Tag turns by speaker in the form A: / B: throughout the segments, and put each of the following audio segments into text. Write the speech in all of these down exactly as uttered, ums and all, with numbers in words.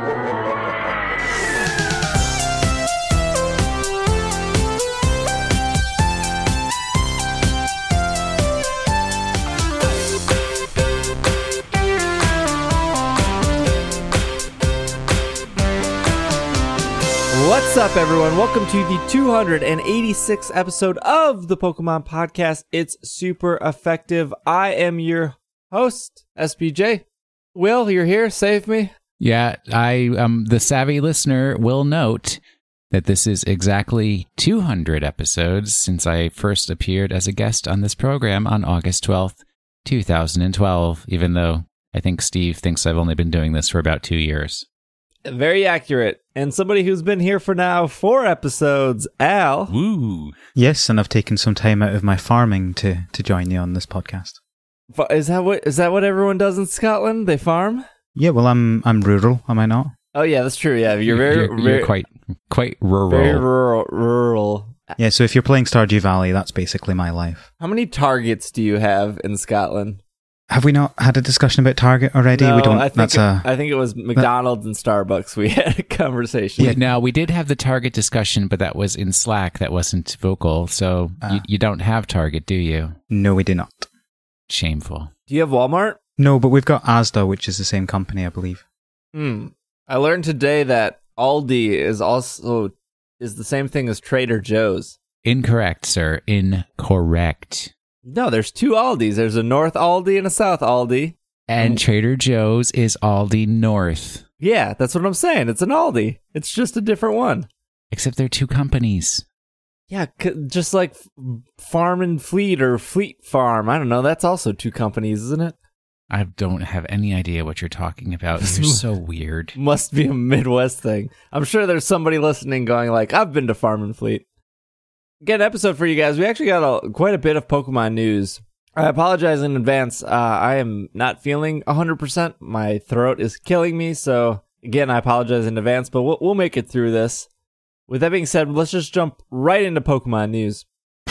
A: What's up, everyone? Welcome to the two hundred eighty-sixth episode of the Pokemon Podcast. It's super effective. I am your host, S P J. Will, you're here. Save me.
B: Yeah, I um the savvy listener will note that this is exactly two hundred episodes since I first appeared as a guest on this program on August twelfth, two thousand twelve, even though I think Steve thinks I've only been doing this for about two years.
A: Very accurate. And somebody who's been here for now four episodes, Al.
B: Woo.
C: Yes, and I've taken some time out of my farming to, to join you on this podcast.
A: Is that what is that what everyone does in Scotland? They farm?
C: Yeah, well, I'm I'm rural, am I not?
A: Oh yeah, that's true. Yeah, you're very,
B: you're, you're
A: very
B: quite quite rural.
A: Very rural. Rural.
C: Yeah, so if you're playing Stardew Valley, that's basically my life.
A: How many targets do you have in Scotland?
C: Have we not had a discussion about Target already?
A: No,
C: we don't.
A: I think
C: that's
A: it,
C: a.
A: I think it was McDonald's and Starbucks. We had a conversation.
B: Yeah, no, we did have the Target discussion, but that was in Slack. That wasn't vocal. So uh, you, you don't have Target, do you?
C: No, we do not.
B: Shameful.
A: Do you have Walmart?
C: No, but we've got Asda, which is the same company, I believe.
A: Hmm. I learned today that Aldi is also is the same thing as Trader Joe's.
B: Incorrect, sir. Incorrect.
A: No, there's two Aldis. There's a North Aldi and a South Aldi.
B: And Trader Joe's is Aldi North.
A: Yeah, that's what I'm saying. It's an Aldi. It's just a different one.
B: Except they're two companies.
A: Yeah, c- just like Farm and Fleet or Fleet Farm. I don't know. That's also two companies, isn't it?
B: I don't have any idea what you're talking about. You're so weird.
A: Must be a Midwest thing. I'm sure there's somebody listening going like, I've been to Farm and Fleet. Get an episode for you guys. We actually got a, quite a bit of Pokemon news. I apologize in advance. Uh, I am not feeling one hundred percent. My throat is killing me. So, again, I apologize in advance, but we'll, we'll make it through this. With that being said, let's just jump right into Pokemon news.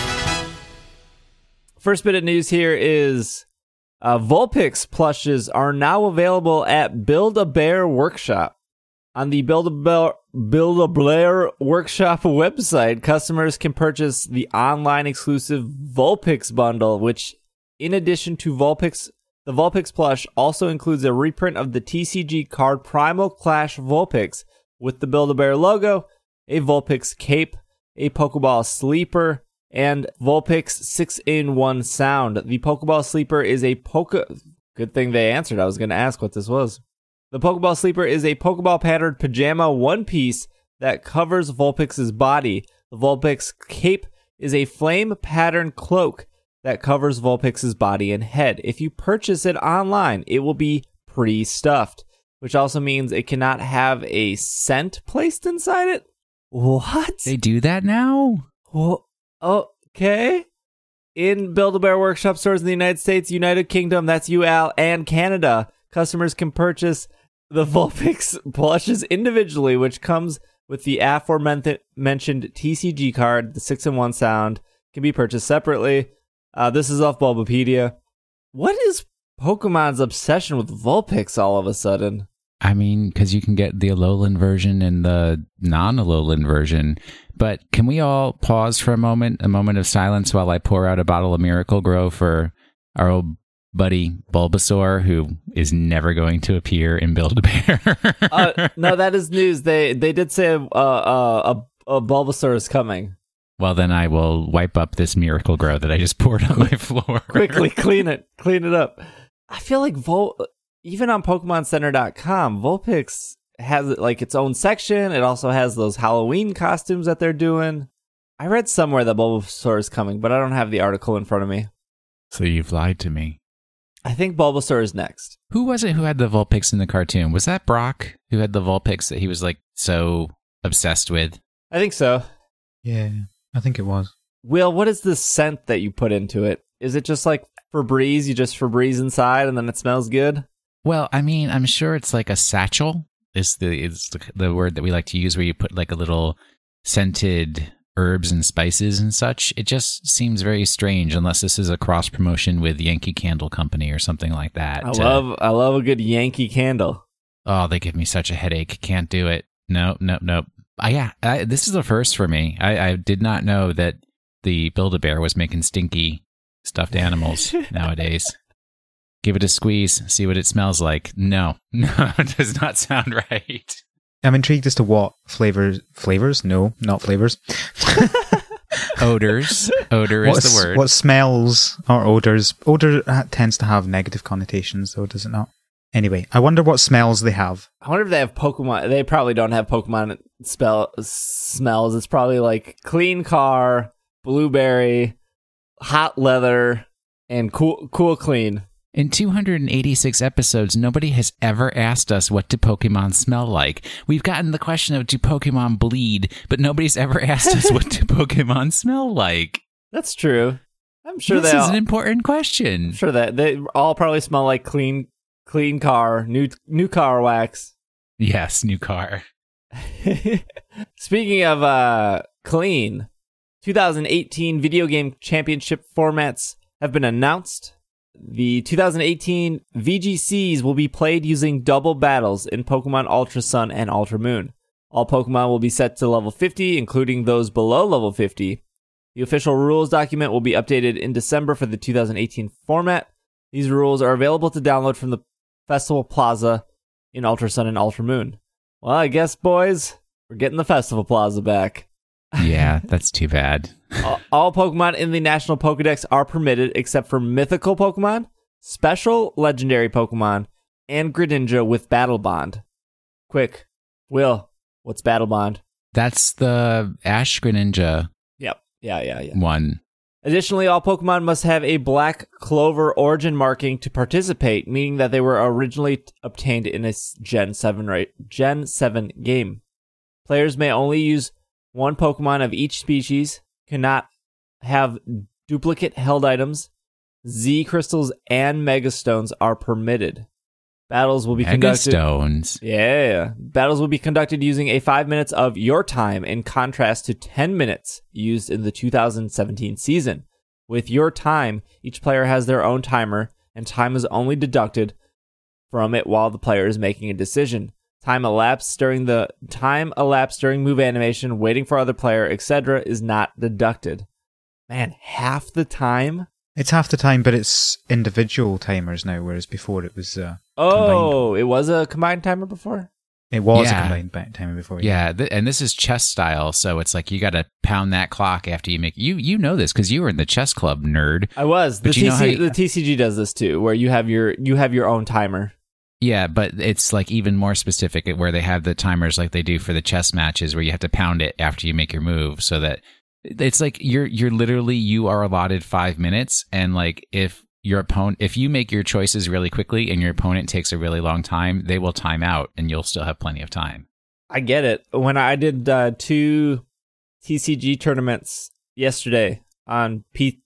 A: First bit of news here is uh, Vulpix plushes are now available at Build-A-Bear Workshop. On the Build-A-Bear Build-A-Bear Workshop website, customers can purchase the online exclusive Vulpix bundle, which, in addition to Vulpix, the Vulpix plush also includes a reprint of the T C G card Primal Clash Vulpix with the Build-A-Bear logo, a Vulpix cape, a Pokeball sleeper, and Vulpix six in one sound. The Pokeball sleeper is a Poke... Good thing they answered. I was going to ask what this was. The Pokeball sleeper is a Pokeball patterned pajama one piece that covers Vulpix's body. The Vulpix cape is a flame patterned cloak that covers Vulpix's body and head. If you purchase it online, it will be pre-stuffed, which also means it cannot have a scent placed inside it. What?
B: They do that now?
A: Well, okay. In Build-A-Bear Workshop stores in the United States, United Kingdom, that's U L, and Canada, customers can purchase the Vulpix plushes individually, which comes with the aforementioned T C G card. The six in one sound can be purchased separately. Uh, this is off Bulbapedia. What is Pokemon's obsession with Vulpix all of a sudden?
B: I mean, because you can get the Alolan version and the non-Alolan version. But can we all pause for a moment, a moment of silence while I pour out a bottle of Miracle Grow for our old buddy Bulbasaur, who is never going to appear in Build-A-Bear?
A: uh, no, that is news. They they did say uh, uh, a, a Bulbasaur is coming.
B: Well, then I will wipe up this Miracle Grow that I just poured on my floor.
A: Quickly clean it. Clean it up. I feel like Vul- even on Pokemon Center dot com, Vulpix has like its own section. It also has those Halloween costumes that they're doing. I read somewhere that Bulbasaur is coming, but I don't have the article in front of me.
B: So you've lied to me.
A: I think Bulbasaur is next.
B: Who was it who had the Vulpix in the cartoon? Was that Brock who had the Vulpix that he was like so obsessed with?
A: I think so.
C: Yeah, I think it was.
A: Will, what is the scent that you put into it? Is it just like Febreze? You just Febreze inside and then it smells good?
B: Well, I mean, I'm sure it's like a satchel is the is the, the word that we like to use, where you put like a little scented herbs and spices and such. It just seems very strange, unless this is a cross promotion with Yankee Candle Company or something like that.
A: I love I love a good Yankee Candle.
B: Oh, they give me such a headache. Can't do it. No, no, no. I, yeah, I, this is a first for me. I, I did not know that the Build-A-Bear was making stinky stuffed animals nowadays. Give it a squeeze, see what it smells like. No, no, it does not sound right.
C: I'm intrigued as to what flavors, flavors? No, not flavors.
B: Odors. Odor is
C: What's,
B: the word.
C: What smells or odors? Odor tends to have negative connotations, though, does it not? Anyway, I wonder what smells they have.
A: I wonder if they have Pokemon. They probably don't have Pokemon spell smells. It's probably like clean car, blueberry, hot leather, and cool, cool clean.
B: In two hundred eighty-six episodes, nobody has ever asked us what do Pokemon smell like. We've gotten the question of do Pokemon bleed, but nobody's ever asked us what do Pokemon smell like.
A: That's true. I'm sure
B: this
A: they
B: is
A: all,
B: an important question.
A: I'm sure that they all probably smell like clean, clean car, new new car wax.
B: Yes, new car.
A: Speaking of uh, clean, twenty eighteen video game championship formats have been announced. The two thousand eighteen V G Cs will be played using double battles in Pokemon Ultra Sun and Ultra Moon. All Pokemon will be set to level fifty, including those below level fifty. The official rules document will be updated in December for the two thousand eighteen format. These rules are available to download from the Festival Plaza in Ultra Sun and Ultra Moon. Well, I guess, boys, we're getting the Festival Plaza back.
B: Yeah, that's too bad.
A: all, all Pokemon in the National Pokedex are permitted except for mythical Pokemon, special legendary Pokemon, and Greninja with Battle Bond. Quick, Will, what's Battle Bond?
B: That's the Ash Greninja
A: Yep. Yeah, yeah, yeah.
B: one.
A: Additionally, all Pokemon must have a black clover origin marking to participate, meaning that they were originally obtained in a Gen seven, right? Gen seven game. Players may only use one Pokemon of each species, cannot have duplicate held items. Z crystals and Mega Stones are permitted. Battles will be
B: Mega
A: conducted.
B: Stones.
A: Yeah. Battles will be conducted using a five minutes of your time in contrast to ten minutes used in the two thousand seventeen season. With your time, each player has their own timer, and time is only deducted from it while the player is making a decision. Time elapsed during the time elapsed during move animation, waiting for other player, et cetera is not deducted. Man, half the time?
C: It's half the time, but it's individual timers now, whereas before it was uh,
A: Oh,
C: combined.
A: it was a combined timer before?
C: It was
B: Yeah.
C: a combined ba- timer before.
B: Yeah, th- and this is chess style, so it's like you got to pound that clock after you make you you know this because you were in the chess club, nerd.
A: I was. The
B: But you know
A: T C,
B: how you-
A: the T C G does this too, where you have your you have your own timer.
B: Yeah, but it's like even more specific where they have the timers like they do for the chess matches where you have to pound it after you make your move so that it's like you're you're literally you are allotted five minutes and like if your opponent if you make your choices really quickly and your opponent takes a really long time, they will time out and you'll still have plenty of time.
A: I get it. When I did uh, two T C G tournaments yesterday on P-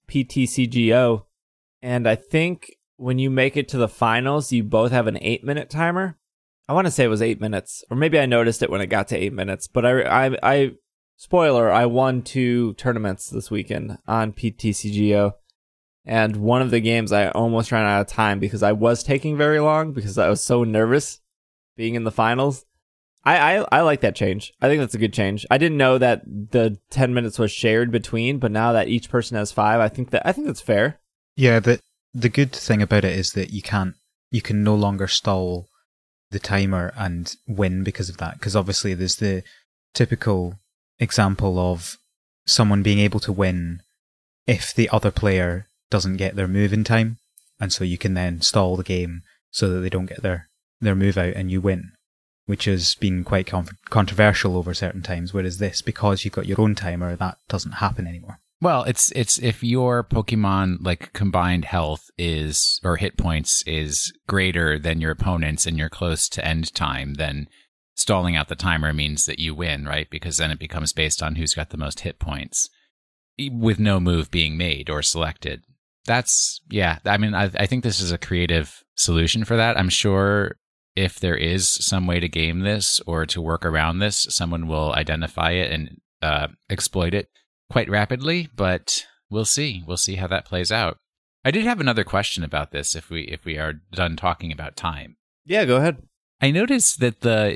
A: PTCGO, and I think when you make it to the finals, you both have an eight-minute timer. I want to say it was eight minutes, or maybe I noticed it when it got to eight minutes. But I, I, I spoiler, I won two tournaments this weekend on P T C G O, and one of the games I almost ran out of time because I was taking very long because I was so nervous being in the finals. I, I, I like that change. I think that's a good change. I didn't know that the ten minutes was shared between, but now that each person has five, I think that I think that's fair.
C: Yeah, the the good thing about it is that you can't you can no longer stall the timer and win because of that. Because obviously there's the typical example of someone being able to win if the other player doesn't get their move in time, and so you can then stall the game so that they don't get their, their move out and you win, which has been quite con- controversial over certain times, whereas this, because you've got your own timer, that doesn't happen anymore.
B: Well, it's it's if your Pokemon like combined health is or hit points is greater than your opponent's and you're close to end time, then stalling out the timer means that you win, right? Because then it becomes based on who's got the most hit points with no move being made or selected. That's, yeah, I mean, I, I think this is a creative solution for that. I'm sure if there is some way to game this or to work around this, someone will identify it and uh, exploit it quite rapidly, but we'll see. We'll see how that plays out. I did have another question about this if we if we are done talking about time.
A: Yeah, go ahead.
B: I noticed that the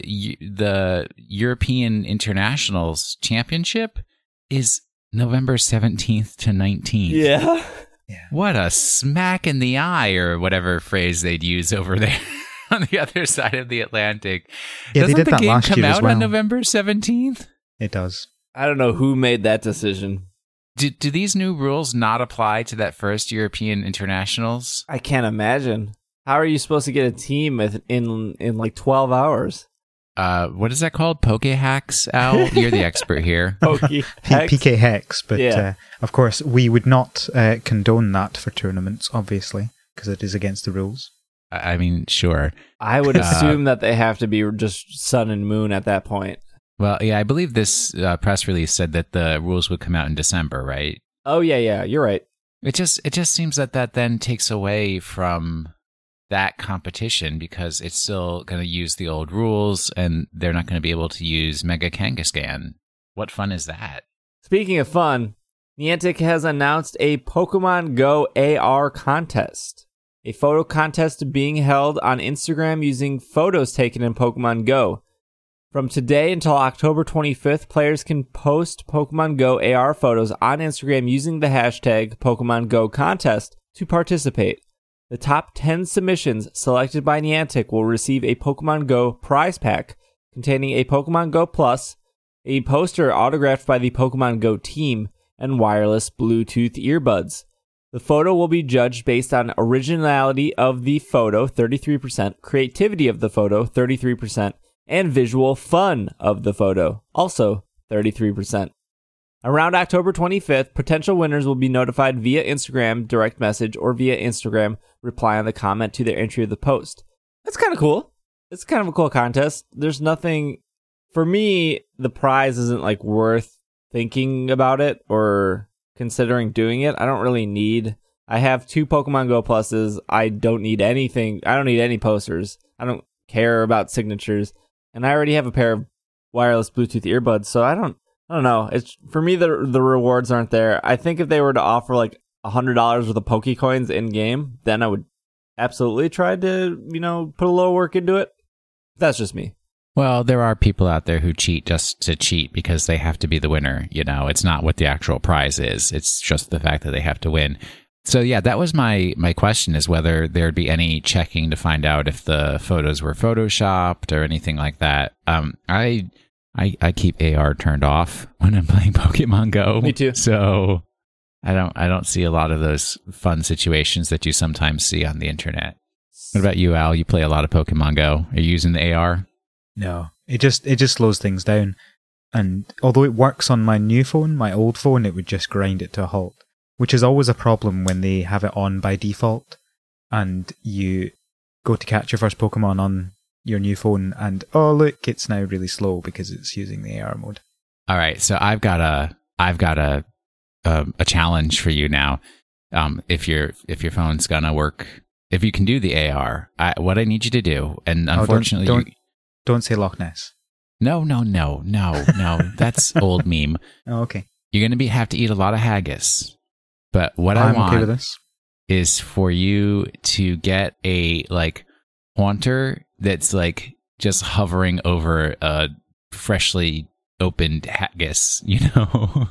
B: the European Internationals Championship is November seventeenth to nineteenth.
A: Yeah.
C: Yeah.
B: What a smack in the eye, or whatever phrase they'd use over there on the other side of the Atlantic.
C: Yeah,
B: Doesn't
C: they did
B: the
C: that
B: game
C: last
B: come
C: year as
B: out
C: well.
B: on November seventeenth?
C: It does.
A: I don't know who made that decision.
B: Do, do these new rules not apply to that first European Internationals?
A: I can't imagine. How are you supposed to get a team with- in in like twelve hours?
B: Uh, what is that called? Poke hacks, Al? You're the expert here.
A: Pokey
C: P-
A: Hex?
C: P K Hex, but
A: Yeah.
C: uh, of course we would not uh, condone that for tournaments, obviously, because it is against the rules.
B: I I mean, sure.
A: I would
B: Uh,
A: assume that they have to be just sun and moon at that point.
B: Well, yeah, I believe this uh, press release said that the rules would come out in December, right?
A: Oh yeah, yeah, you're right.
B: It just it just seems that that then takes away from that competition because it's still going to use the old rules and they're not going to be able to use Mega Kangaskhan. What fun is that?
A: Speaking of fun, Niantic has announced a Pokemon Go A R contest. A photo contest being held on Instagram using photos taken in Pokemon Go. From today until October twenty-fifth, players can post Pokemon Go A R photos on Instagram using the hashtag Pokemon Go contest to participate. The top ten submissions selected by Niantic will receive a Pokemon Go prize pack containing a Pokemon Go Plus, a poster autographed by the Pokemon Go team, and wireless Bluetooth earbuds. The photo will be judged based on originality of the photo, thirty-three percent, creativity of the photo, thirty-three percent, and visual fun of the photo, also thirty-three percent. Around October twenty-fifth, potential winners will be notified via Instagram direct message or via Instagram reply on the comment to their entry of the post. That's kind of cool. It's kind of a cool contest. There's nothing, for me, the prize isn't like worth thinking about it or considering doing it. I don't really need, I have two Pokemon Go Pluses. I don't need anything. I don't need any posters. I don't care about signatures. And I already have a pair of wireless Bluetooth earbuds, so I don't, I don't know. It's for me the the rewards aren't there. I think if they were to offer like a hundred dollars worth of Pokecoins in game, then I would absolutely try to, you know, put a little work into it. That's just me.
B: Well, there are people out there who cheat just to cheat because they have to be the winner. You know, it's not what the actual prize is. It's just the fact that they have to win. So yeah, that was my my question, is whether there'd be any checking to find out if the photos were photoshopped or anything like that. Um, I. I, I keep A R turned off when I'm playing Pokemon Go.
A: Me too.
B: So I don't I don't see a lot of those fun situations that you sometimes see on the internet. What about you, Al? You play a lot of Pokemon Go. Are you using the A R?
C: No, it just it just slows things down. And although it works on my new phone, my old phone, it would just grind it to a halt, which is always a problem when they have it on by default and you go to catch your first Pokemon on your new phone and oh look, it's now really slow because it's using the A R mode.
B: All right, so I've got a I've got a a, a challenge for you now. Um, if your if your phone's gonna work, if you can do the A R, I, what I need you to do, and unfortunately,
C: oh, don't don't,
B: you,
C: don't say Loch Ness.
B: no, no, no, no, no, that's old meme.
C: Oh, okay.
B: You're gonna be have to eat a lot of haggis, but what
C: I'm
B: I want
C: okay with this.
B: is for you to get a like Haunter that's like just hovering over a freshly opened haggis, you know,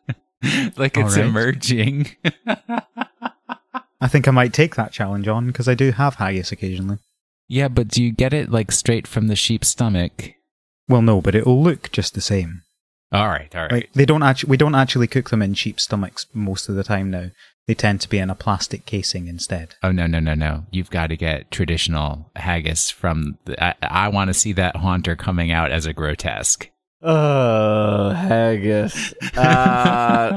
B: like it's
C: All right.
B: emerging.
C: I think I might take that challenge on because I do have haggis occasionally.
B: Yeah, but do you get it like straight from the sheep's stomach?
C: Well, no, but it'll look just the same.
B: All right, all right.
C: Like they don't actually, we don't actually cook them in sheep stomachs most of the time now. They tend to be in a plastic casing instead.
B: Oh no, no, no, no! You've got to get traditional haggis from. The, I, I want to see that Haunter coming out as a grotesque.
A: Oh, haggis. Uh,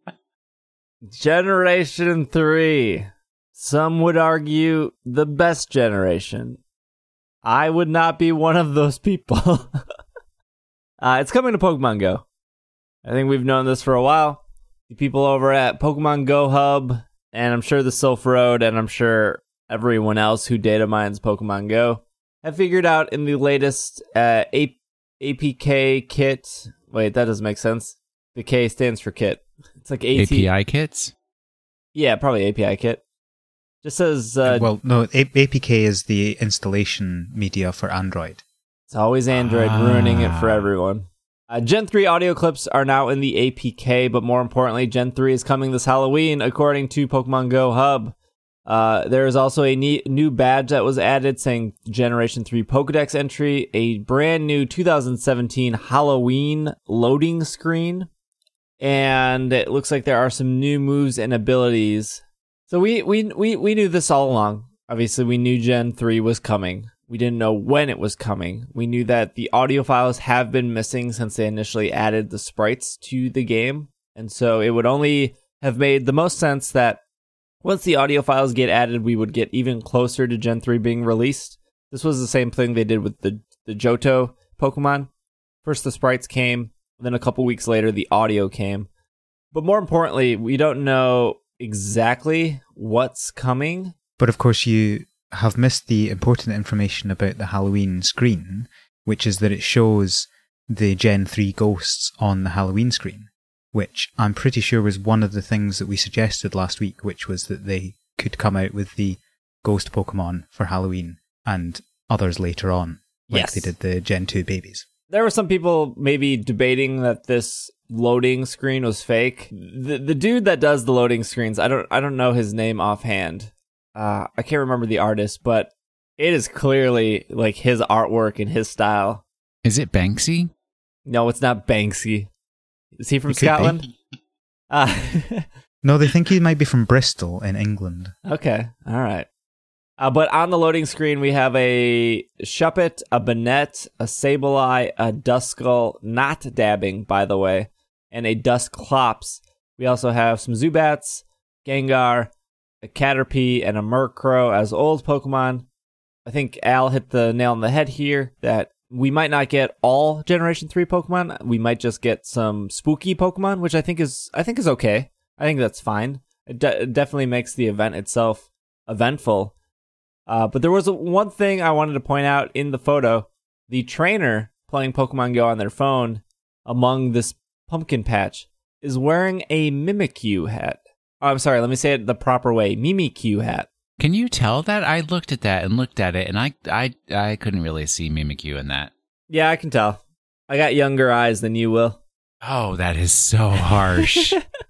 A: generation three. Some would argue the best generation. I would not be one of those people. uh, it's coming to Pokemon Go. I think we've known this for a while. The people over at Pokemon Go Hub, and I'm sure the Sylph Road, and I'm sure everyone else who data mines Pokemon Go have figured out in the latest uh, A- APK kit. Wait, that doesn't make sense. The K stands for kit. It's like AT-
B: A P I kits.
A: Yeah, probably A P I kit. Just says... Uh,
C: well, no, A- APK is the installation media for Android.
A: It's always Android
B: Ah.
A: ruining it for everyone. Uh, Gen three audio clips are now in the A P K, but more importantly, Gen three is coming this Halloween, according to Pokemon Go Hub. Uh, there is also a ne- new badge that was added saying Generation three Pokedex entry, a brand new two thousand seventeen Halloween loading screen, and it looks like there are some new moves and abilities. So we, we, we, we knew this all along. Obviously, we knew Gen three was coming. We didn't know when it was coming. We knew that the audio files have been missing since they initially added the sprites to the game. And so it would only have made the most sense that once the audio files get added, we would get even closer to Gen three being released. This was the same thing they did with the, the Johto Pokemon. First the sprites came, then a couple weeks later the audio came. But more importantly, we don't know exactly what's coming.
C: But of course you have missed the important information about the Halloween screen, which is that it shows the Gen three ghosts on the Halloween screen, which I'm pretty sure was one of the things that we suggested last week, which was that they could come out with the ghost Pokemon for Halloween and others later on, like
A: Yes.
C: they did the Gen two babies.
A: There were some people maybe debating that this loading screen was fake. The the dude that does the loading screens, I don't I don't know his name offhand. Uh, I can't remember the artist, but it is clearly like his artwork and his style.
B: Is it Banksy?
A: No, it's not Banksy. Is he from
C: It could be.
A: Scotland? Uh,
C: No, they think he might be from Bristol in England.
A: okay, all right. Uh, but on the loading screen, we have a Shuppet, a Banette, a Sableye, a Duskull, not dabbing, by the way, and a Dusclops. We also have some Zubats, Gengar, a Caterpie, and a Murkrow as old Pokemon. I think Al hit the nail on the head here that we might not get all Generation three Pokemon. We might just get some spooky Pokemon, which I think is I think is okay. I think that's fine. It, de- it definitely makes the event itself eventful. Uh, but there was a, one thing I wanted to point out in the photo. The trainer playing Pokemon Go on their phone among this pumpkin patch is wearing a Mimikyu hat. Oh, I'm sorry, let me say it the proper way. Mimikyu hat.
B: Can you tell that? I looked at that and looked at it, and I I, I couldn't really see Mimikyu in that.
A: Yeah, I can tell. I got younger eyes than you will.
B: Oh, that is so harsh.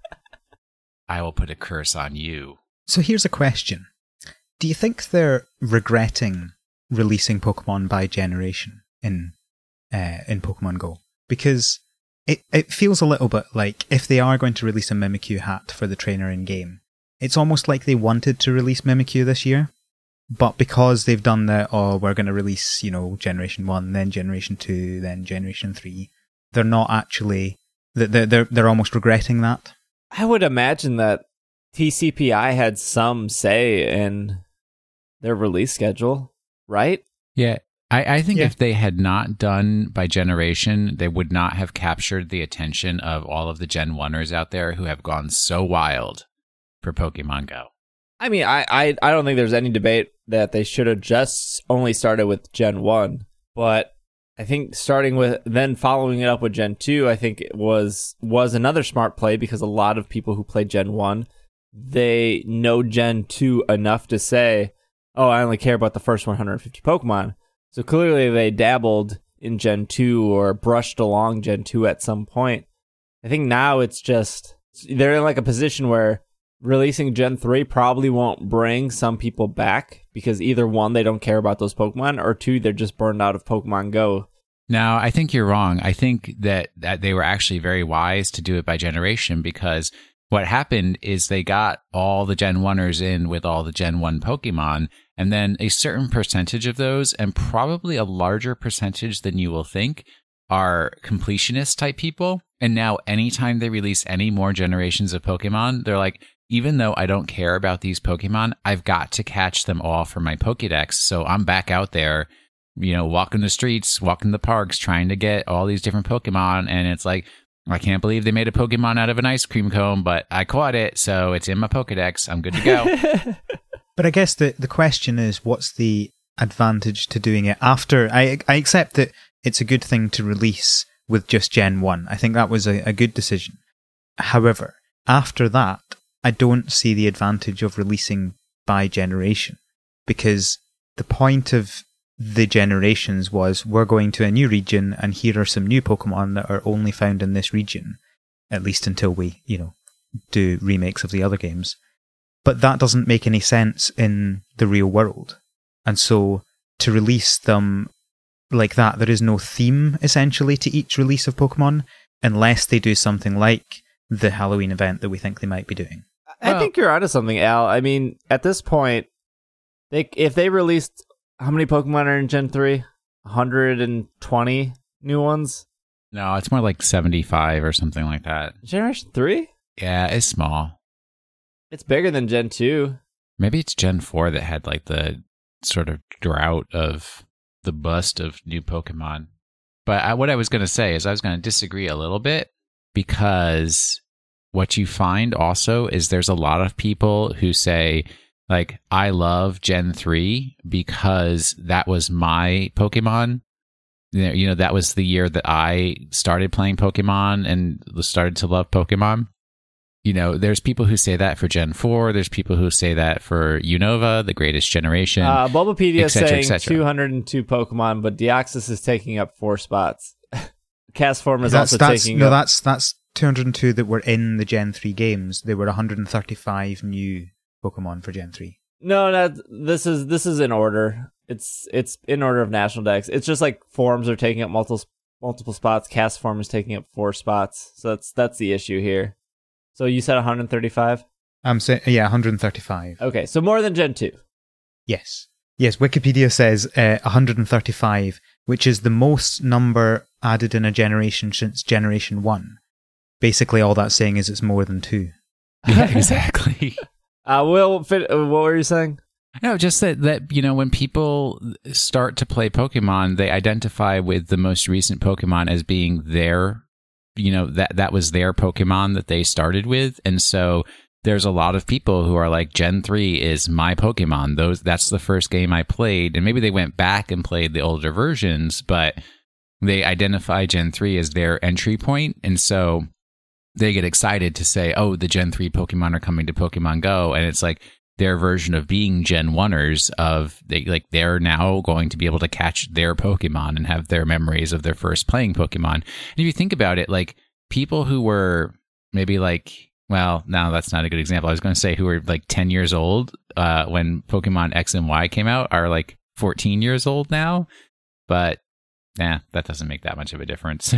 B: I will put a curse on you.
C: So here's a question. Do you think they're regretting releasing Pokemon by generation in uh, in Pokemon Go? Because it, it feels a little bit like if they are going to release a Mimikyu hat for the trainer in-game, it's almost like they wanted to release Mimikyu this year, but because they've done the, oh, we're going to release, you know, Generation one, then Generation two, then Generation three, they're not actually, they're, they're, they're almost regretting that.
A: I would imagine that T C P I had some say in their release schedule, right?
B: Yeah, I, I think
C: Yeah.
B: if they had not done by generation, they would not have captured the attention of all of the Gen one-ers out there who have gone so wild for Pokemon Go.
A: I mean, I, I, I don't think there's any debate that they should have just only started with Gen one, but I think starting with, then following it up with Gen two, I think it was, was another smart play because a lot of people who played Gen one, they know Gen two enough to say, oh, I only care about the first one hundred fifty Pokemon. So clearly they dabbled in Gen two or brushed along Gen two at some point. I think now it's just, they're in like a position where releasing Gen three probably won't bring some people back because either one, they don't care about those Pokemon, or two, they're just burned out of Pokemon Go.
B: Now, I think you're wrong. I think that, that they were actually very wise to do it by generation because what happened is they got all the Gen one-ers in with all the Gen one Pokemon, and then a certain percentage of those, and probably a larger percentage than you will think, are completionist type people. And now anytime they release any more generations of Pokemon, they're like, even though I don't care about these Pokemon, I've got to catch them all for my Pokédex. So I'm back out there, you know, walking the streets, walking the parks, trying to get all these different Pokemon. And it's like, I can't believe they made a Pokemon out of an ice cream cone, but I caught it, so it's in my Pokédex. I'm good to go.
C: But I guess the, the question is, what's the advantage to doing it after? I I accept that it's a good thing to release with just Gen one. I think that was a, a good decision. However, after that, I don't see the advantage of releasing by generation, because the point of the generations was we're going to a new region and here are some new Pokemon that are only found in this region, at least until we, you know, do remakes of the other games. But that doesn't make any sense in the real world. And so to release them like that, there is no theme essentially to each release of Pokemon unless they do something like the Halloween event that we think they might be doing.
A: I
B: Well-
A: think you're onto something, Al. I mean, at this point, they if they released, how many Pokemon are in Gen three? one hundred twenty new ones?
B: No, it's more like seventy-five or something like that.
A: Generation three?
B: Yeah, it's small.
A: It's bigger than Gen two.
B: Maybe it's Gen four that had like the sort of drought of the bust of new Pokemon. But I, what I was going to say is I was going to disagree a little bit, because what you find also is there's a lot of people who say, like, I love Gen three because that was my Pokemon. You know, you know, that was the year that I started playing Pokemon and started to love Pokemon. You know, there's people who say that for Gen four. There's people who say that for Unova, the greatest generation.
A: Uh, Bulbapedia
B: et
A: is
B: cetera, et
A: saying
B: cetera.
A: two hundred two Pokemon, but Deoxys is taking up four spots. Castform is
C: That's,
A: also
C: that's,
A: taking
C: no,
A: up...
C: that's that's two hundred two that were in the Gen three games. There were one hundred thirty-five new Pokemon for Gen three.
A: No, no, this is this is in order. It's it's in order of national decks. It's just like forms are taking up multiple multiple spots. Castform is taking up four spots. So that's that's the issue here. So you said one hundred thirty-five?
C: I'm saying, yeah, one hundred thirty-five.
A: Okay, so more than Gen two.
C: Yes. Yes, Wikipedia says uh, one hundred thirty-five, which is the most number added in a generation since Generation one. Basically, all that's saying is it's more than two.
B: Yeah, exactly.
A: Uh, Will, fit, uh, what were you saying?
B: No, just that, that, you know, when people start to play Pokemon, they identify with the most recent Pokemon as being their, you know, that, that was their Pokemon that they started with. And so there's a lot of people who are like, Gen three is my Pokemon. Those That's the first game I played. And maybe they went back and played the older versions, but they identify Gen three as their entry point. And so they get excited to say, oh, the Gen three Pokemon are coming to Pokemon Go. And it's like their version of being Gen one-ers of, they like they're now going to be able to catch their Pokemon and have their memories of their first playing Pokemon. And if you think about it, like people who were maybe like, well, no, that's not a good example. I was going to say who were like ten years old uh, when Pokemon X and Y came out are like fourteen years old now. But nah, that doesn't make that much of a difference.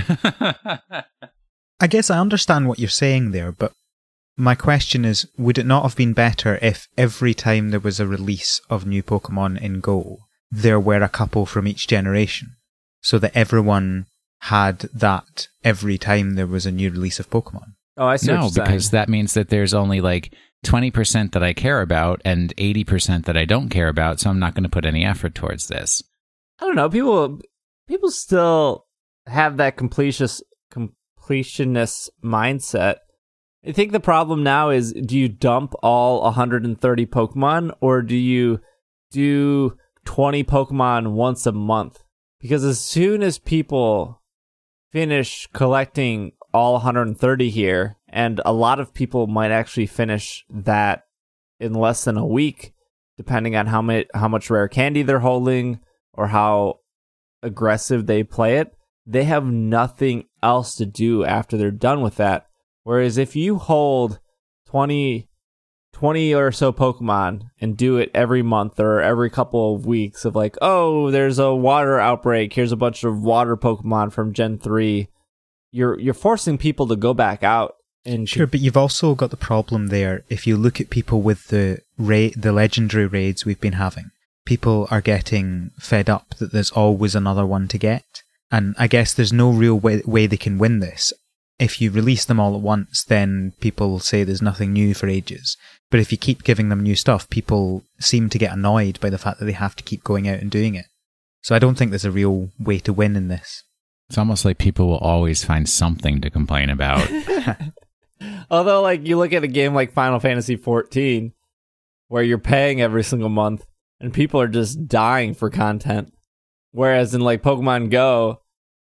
C: I guess I understand what you're saying there, but my question is, would it not have been better if every time there was a release of new Pokemon in Go, there were a couple from each generation, so that everyone had that every time there was a new release of Pokemon?
A: Oh, I see what
B: No,
A: you're saying.
B: because that means that there's only like twenty percent that I care about and eighty percent that I don't care about, so I'm not going to put any effort towards this.
A: I don't know. People people still have that completionist, completionist mindset. I think the problem now is, do you dump all one hundred thirty Pokemon, or do you do twenty Pokemon once a month? Because as soon as people finish collecting all one hundred thirty here, and a lot of people might actually finish that in less than a week, depending on how much how much rare candy they're holding or how aggressive they play it, they have nothing else to do after they're done with that. Whereas if you hold twenty, twenty or so Pokemon and do it every month or every couple of weeks of like, oh, there's a water outbreak, here's a bunch of water Pokemon from Gen three, you're you're forcing people to go back out. And
C: Sure, but you've also got the problem there. If you look at people with the ra- the legendary raids we've been having, people are getting fed up that there's always another one to get. And I guess there's no real way, way they can win this. If you release them all at once, then people say there's nothing new for ages. But if you keep giving them new stuff, people seem to get annoyed by the fact that they have to keep going out and doing it. So I don't think there's a real way to win in this.
B: It's almost like people will always find something to complain about.
A: Although, like, you look at a game like Final Fantasy fourteen, where you're paying every single month, and people are just dying for content. Whereas in, like, Pokemon Go,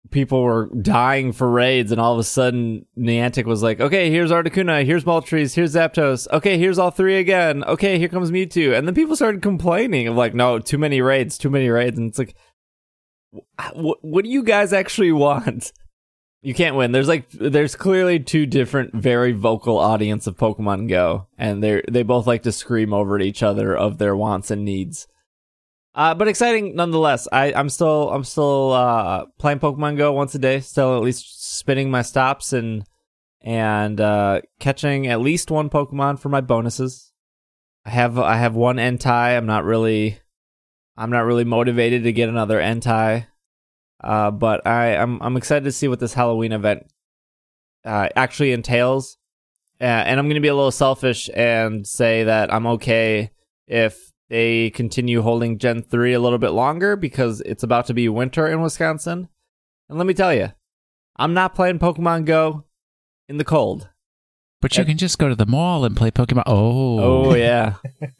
A: people were dying for raids, and all of a sudden Niantic was like, okay, here's Articuno, here's Moltres, here's Zapdos, okay, here's all three again, okay, here comes Mewtwo. And then people started complaining of like, no, too many raids, too many raids. And it's like, what, what do you guys actually want? You can't win. There's like, there's clearly two different, very vocal audience of Pokemon Go, and they they both like to scream over at each other of their wants and needs. Uh, but exciting nonetheless. I, I'm still I'm still uh, playing Pokemon Go once a day. Still at least spinning my stops and and uh, catching at least one Pokemon for my bonuses. I have I have one Entei. I'm not really I'm not really motivated to get another Entei. Uh, but I, I'm I'm excited to see what this Halloween event uh, actually entails, uh, and I'm going to be a little selfish and say that I'm okay if they continue holding Gen three a little bit longer because it's about to be winter in Wisconsin. And let me tell you, I'm not playing Pokemon Go in the cold.
B: But you
A: and,
B: can just go to the mall and play Pokemon. Oh,
A: oh yeah.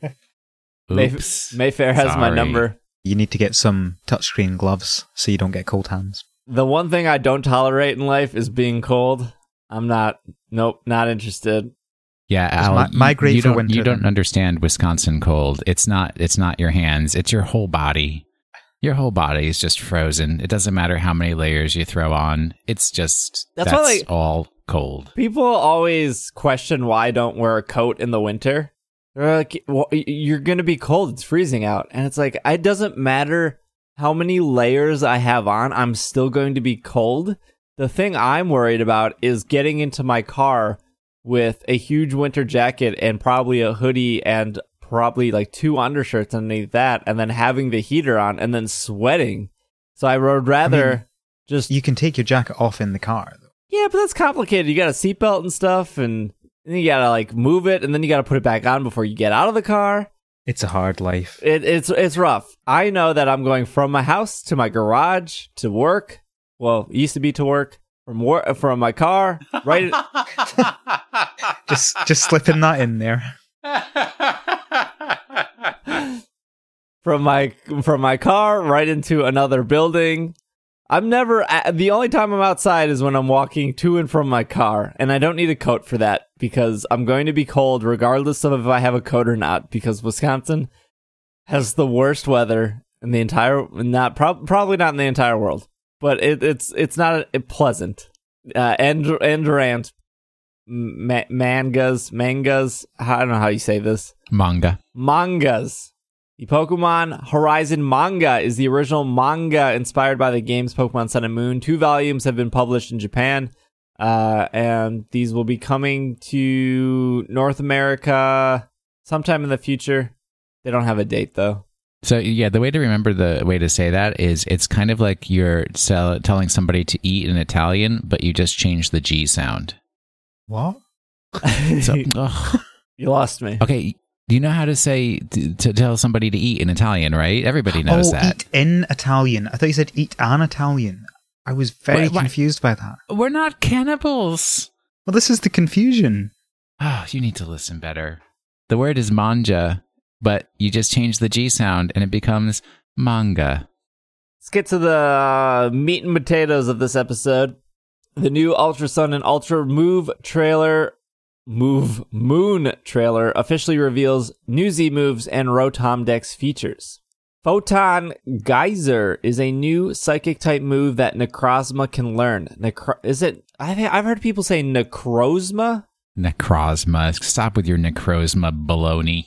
B: Oops.
A: Mayf- Mayfair has
B: Sorry.
A: my number.
C: You need to get some touchscreen gloves so you don't get cold hands.
A: The one thing I don't tolerate in life is being cold. I'm not, nope, not interested.
B: Yeah, Al,
C: mi- migrate
B: you
C: for
B: don't,
C: winter,
B: You don't
C: then.
B: understand Wisconsin cold. It's not. It's not your hands. It's your whole body. Your whole body is just frozen. It doesn't matter how many layers you throw on. It's just
A: That's
B: that's,
A: why, like,
B: all cold.
A: People always question why I don't wear a coat in the winter. They're like, well, you're going to be cold. It's freezing out. And it's like, it doesn't matter how many layers I have on. I'm still going to be cold. The thing I'm worried about is getting into my car with a huge winter jacket and probably a hoodie and probably like two undershirts underneath that, and then having the heater on and then sweating. So I would rather
C: I mean,
A: just...
C: You can take your jacket off in the car, though.
A: Yeah, but that's complicated. You got a seatbelt and stuff, and then you gotta like move it, and then you gotta put it back on before you get out of the car.
C: It's a hard life.
A: It, it's it's rough. I know that I'm going from my house to my garage to work. Well, it used to be to work. From work, from my car, right?
C: just just slipping that in there.
A: from my from my car right into another building. I'm never. The only time I'm outside is when I'm walking to and from my car, and I don't need a coat for that because I'm going to be cold regardless of if I have a coat or not. Because Wisconsin has the worst weather in the entire, not prob- probably not in the entire world. But it, it's it's not a, pleasant. Uh, and and rant, Ma- mangas, mangas. I don't know how you say this.
B: Manga.
A: Mangas. The Pokemon Horizon manga is the original manga inspired by the games Pokemon Sun and Moon. Two volumes have been published in Japan, uh, and these will be coming to North America sometime in the future. They don't have a date though.
B: So, yeah, the way to remember the way to say that is it's kind of like you're sell- telling somebody to eat in Italian, but you just change the G sound.
C: What?
B: So, ugh.
A: You lost me.
B: Okay, do you know how to say, to, to tell somebody to eat in Italian, right? Everybody knows
C: oh,
B: that.
C: eat in Italian. I thought you said eat an Italian. I was very
B: Wait, what?
C: confused by that.
B: We're not cannibals.
C: Well, this is the confusion.
B: Oh, you need to listen better. The word is manja, but you just change the G sound and it becomes manga.
A: Let's get to the uh, meat and potatoes of this episode. The new Ultra Sun and Ultra Move trailer, Move Moon trailer officially reveals new Z moves and Rotom Dex features. Photon Geyser is a new psychic type move that Necrozma can learn. Necro- is it? I think I've heard people say Necrozma.
B: Necrozma. Stop with your Necrozma baloney.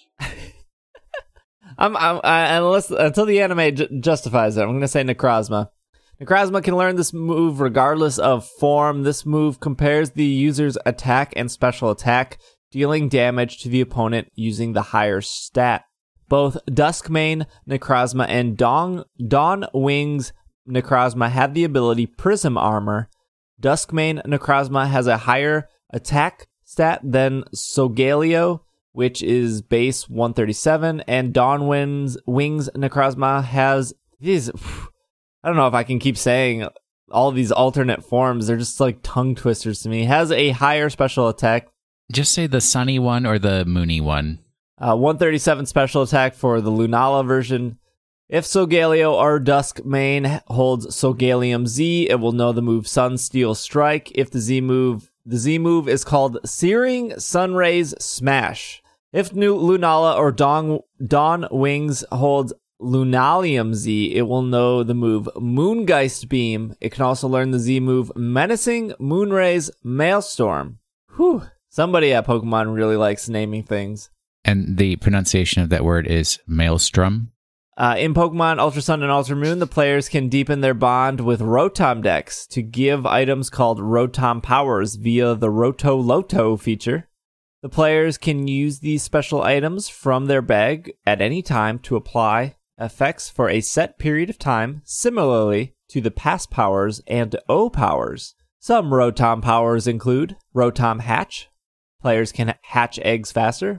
A: I'm, I'm I, unless until the anime j- justifies it, I'm going to say Necrozma. Necrozma can learn this move regardless of form. This move compares the user's attack and special attack, dealing damage to the opponent using the higher stat. Both Duskmane Necrozma and Dawn, Dawn Wings Necrozma have the ability Prism Armor. Duskmane Necrozma has a higher attack stat than Solgaleo, which is base one thirty-seven, and Dawn Wings, Wings Necrozma has these. I don't know if I can keep saying all these alternate forms. They're just like tongue twisters to me. Has a higher special attack.
B: Just say the sunny one or the moony one.
A: Uh, one thirty-seven special attack for the Lunala version. If Solgaleo or Duskmane holds Solgalium Z, it will know the move Sunsteel Strike. If the Z move, the Z move is called Searing Sunrays Smash. If New Lunala or Dawn, Dawn Wings holds Lunalium Z, it will know the move Moongeist Beam. It can also learn the Z move Menacing Moonrays Maelstrom. Whew. Somebody at Pokemon really likes naming things.
B: And the pronunciation of that word is Maelstrom.
A: Uh, in Pokemon Ultra Sun and Ultra Moon, the players can deepen their bond with Rotom decks to give items called Rotom powers via the Roto Loto feature. The players can use these special items from their bag at any time to apply effects for a set period of time, similarly to the Pass powers and O powers. Some Rotom powers include Rotom Hatch. Players can hatch eggs faster.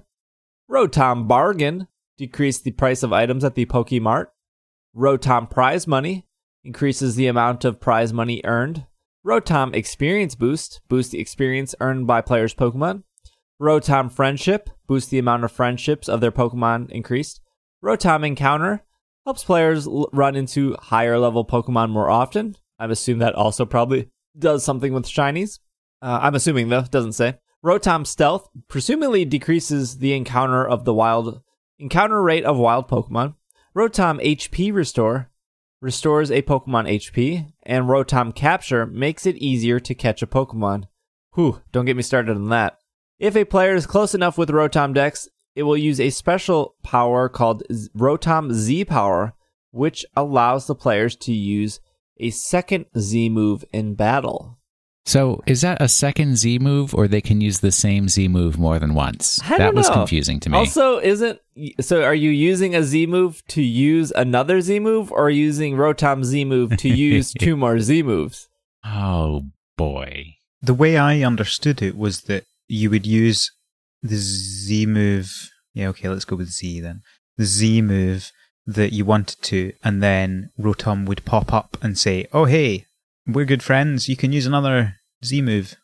A: Rotom Bargain. Decrease the price of items at the Pokemart. Rotom Prize Money. Increases the amount of prize money earned. Rotom Experience Boost. Boosts the experience earned by players' Pokemon. Rotom Friendship. Boosts the amount of friendships of their Pokemon increased. Rotom Encounter. Helps players l- run into higher level Pokemon more often. I assume that also probably does something with shinies. Uh, I'm assuming though, doesn't say. Rotom Stealth. Presumably decreases the encounter of the wild encounter rate of wild Pokemon. Rotom H P Restore restores a Pokemon H P, and Rotom Capture makes it easier to catch a Pokemon. Whew, don't get me started on that. If a player is close enough with Rotom Dex, it will use a special power called Rotom Z Power, which allows the players to use a second Z move in battle.
B: So is that a second Z move, or they can use the same Z move more than once?
A: I don't
B: that was
A: know.
B: confusing to me.
A: Also, isn't so? Are you using a Z move to use another Z move, or using Rotom Z move to use two more Z moves?
B: Oh boy!
C: The way I understood it was that you would use the Z move. Yeah, okay, let's go with Z then. The Z move that you wanted to, and then Rotom would pop up and say, "Oh hey, we're good friends. You can use another Z move."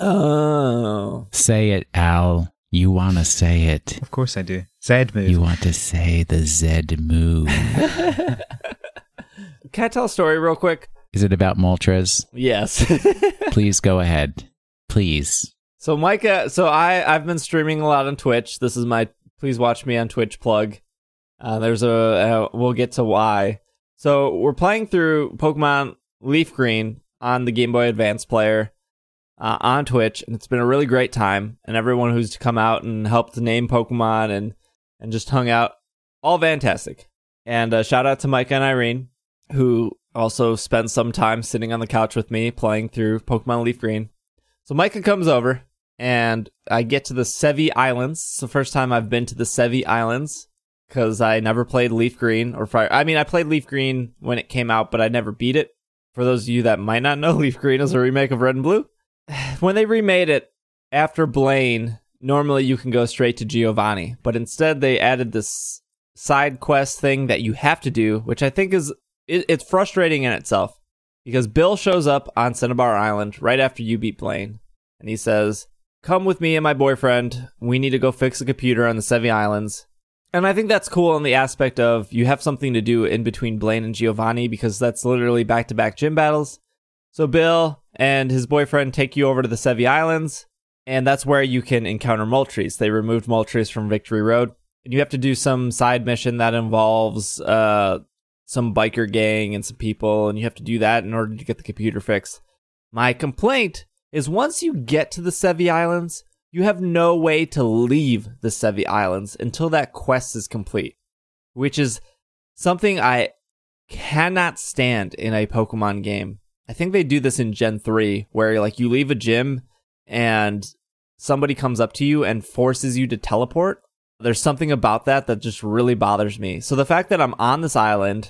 A: Oh.
B: Say it, Al. You want to say it.
C: Of course I do. Z move.
B: You want to say the Z move.
A: Can I tell a story real quick?
B: Is it about Moltres?
A: Yes.
B: Please go ahead. Please.
A: So Micah, so I, I've been streaming a lot on Twitch. This is my please watch me on Twitch plug. Uh, there's a, uh, we'll get to why. So we're playing through Pokemon Leaf Green on the Game Boy Advance player uh, on Twitch, and it's been a really great time. And everyone who's come out and helped name Pokemon and, and just hung out, all fantastic. And uh, shout out to Micah and Irene, who also spent some time sitting on the couch with me playing through Pokemon Leaf Green. So Micah comes over, and I get to the Sevi Islands. It's the first time I've been to the Sevi Islands, because I never played Leaf Green or Fire. I mean, I played Leaf Green when it came out, but I never beat it. For those of you that might not know, Leaf Green is a remake of Red and Blue. When they remade it, after Blaine, normally you can go straight to Giovanni, but instead they added this side quest thing that you have to do, which I think is, it, it's frustrating in itself, because Bill shows up on Cinnabar Island right after you beat Blaine, and he says, "Come with me and my boyfriend. We need to go fix a computer on the Sevi Islands." And I think that's cool in the aspect of you have something to do in between Blaine and Giovanni, because that's literally back-to-back gym battles. So Bill and his boyfriend take you over to the Sevi Islands, and that's where you can encounter Moltres. They removed Moltres from Victory Road, and you have to do some side mission that involves uh, some biker gang and some people, and you have to do that in order to get the computer fixed. My complaint is once you get to the Sevi Islands, you have no way to leave the Sevi Islands until that quest is complete, which is something I cannot stand in a Pokemon game. I think they do this in Gen three, where like you leave a gym and somebody comes up to you and forces you to teleport. There's something about that that just really bothers me. So the fact that I'm on this island,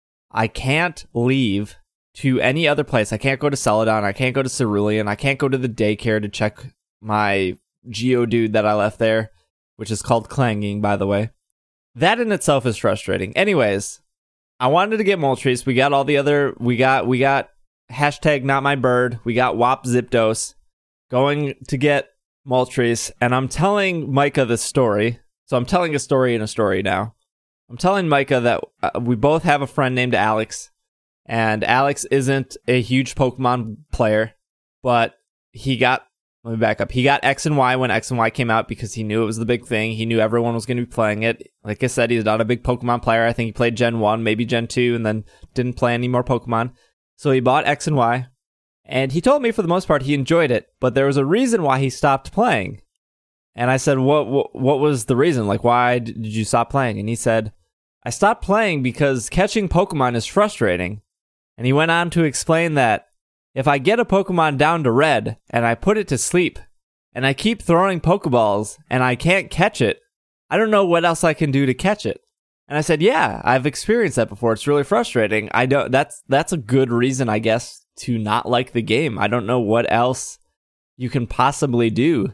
A: I can't leave to any other place. I can't go to Celadon. I can't go to Cerulean. I can't go to the daycare to check my Geodude that I left there, which is called Clanging, by the way. That in itself is frustrating. Anyways, I wanted to get Moltres. We got all the other, we got, we got hashtag not my bird. We got W A P Zipdos going to get Moltres. And I'm telling Micah this story. So I'm telling a story in a story now. I'm telling Micah that uh, we both have a friend named Alex, and Alex isn't a huge Pokemon player, but he got, let me back up, he got X and Y when X and Y came out because he knew it was the big thing. He knew everyone was going to be playing it. Like I said, he's not a big Pokemon player. I think he played Gen one, maybe Gen two, and then didn't play any more Pokemon. So he bought X and Y, and he told me for the most part he enjoyed it, but there was a reason why he stopped playing. And I said, what, what what was the reason? Like, why did you stop playing? And he said, I stopped playing because catching Pokemon is frustrating. And he went on to explain that if I get a Pokemon down to red and I put it to sleep and I keep throwing Pokeballs and I can't catch it, I don't know what else I can do to catch it. And I said, yeah, I've experienced that before. It's really frustrating. I don't, that's, that's a good reason, I guess, to not like the game. I don't know what else you can possibly do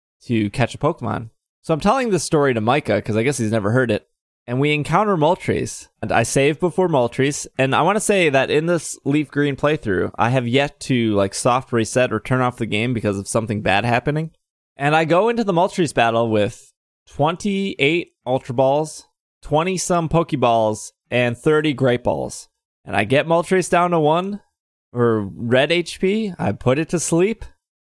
A: to catch a Pokemon. So I'm telling this story to Micah because I guess he's never heard it. And we encounter Moltres. And I save before Moltres. And I want to say that in this Leaf Green playthrough, I have yet to like soft reset or turn off the game because of something bad happening. And I go into the Moltres battle with twenty-eight Ultra Balls, twenty some Pokeballs, and thirty Great Balls. And I get Moltres down to one, or red H P. I put it to sleep.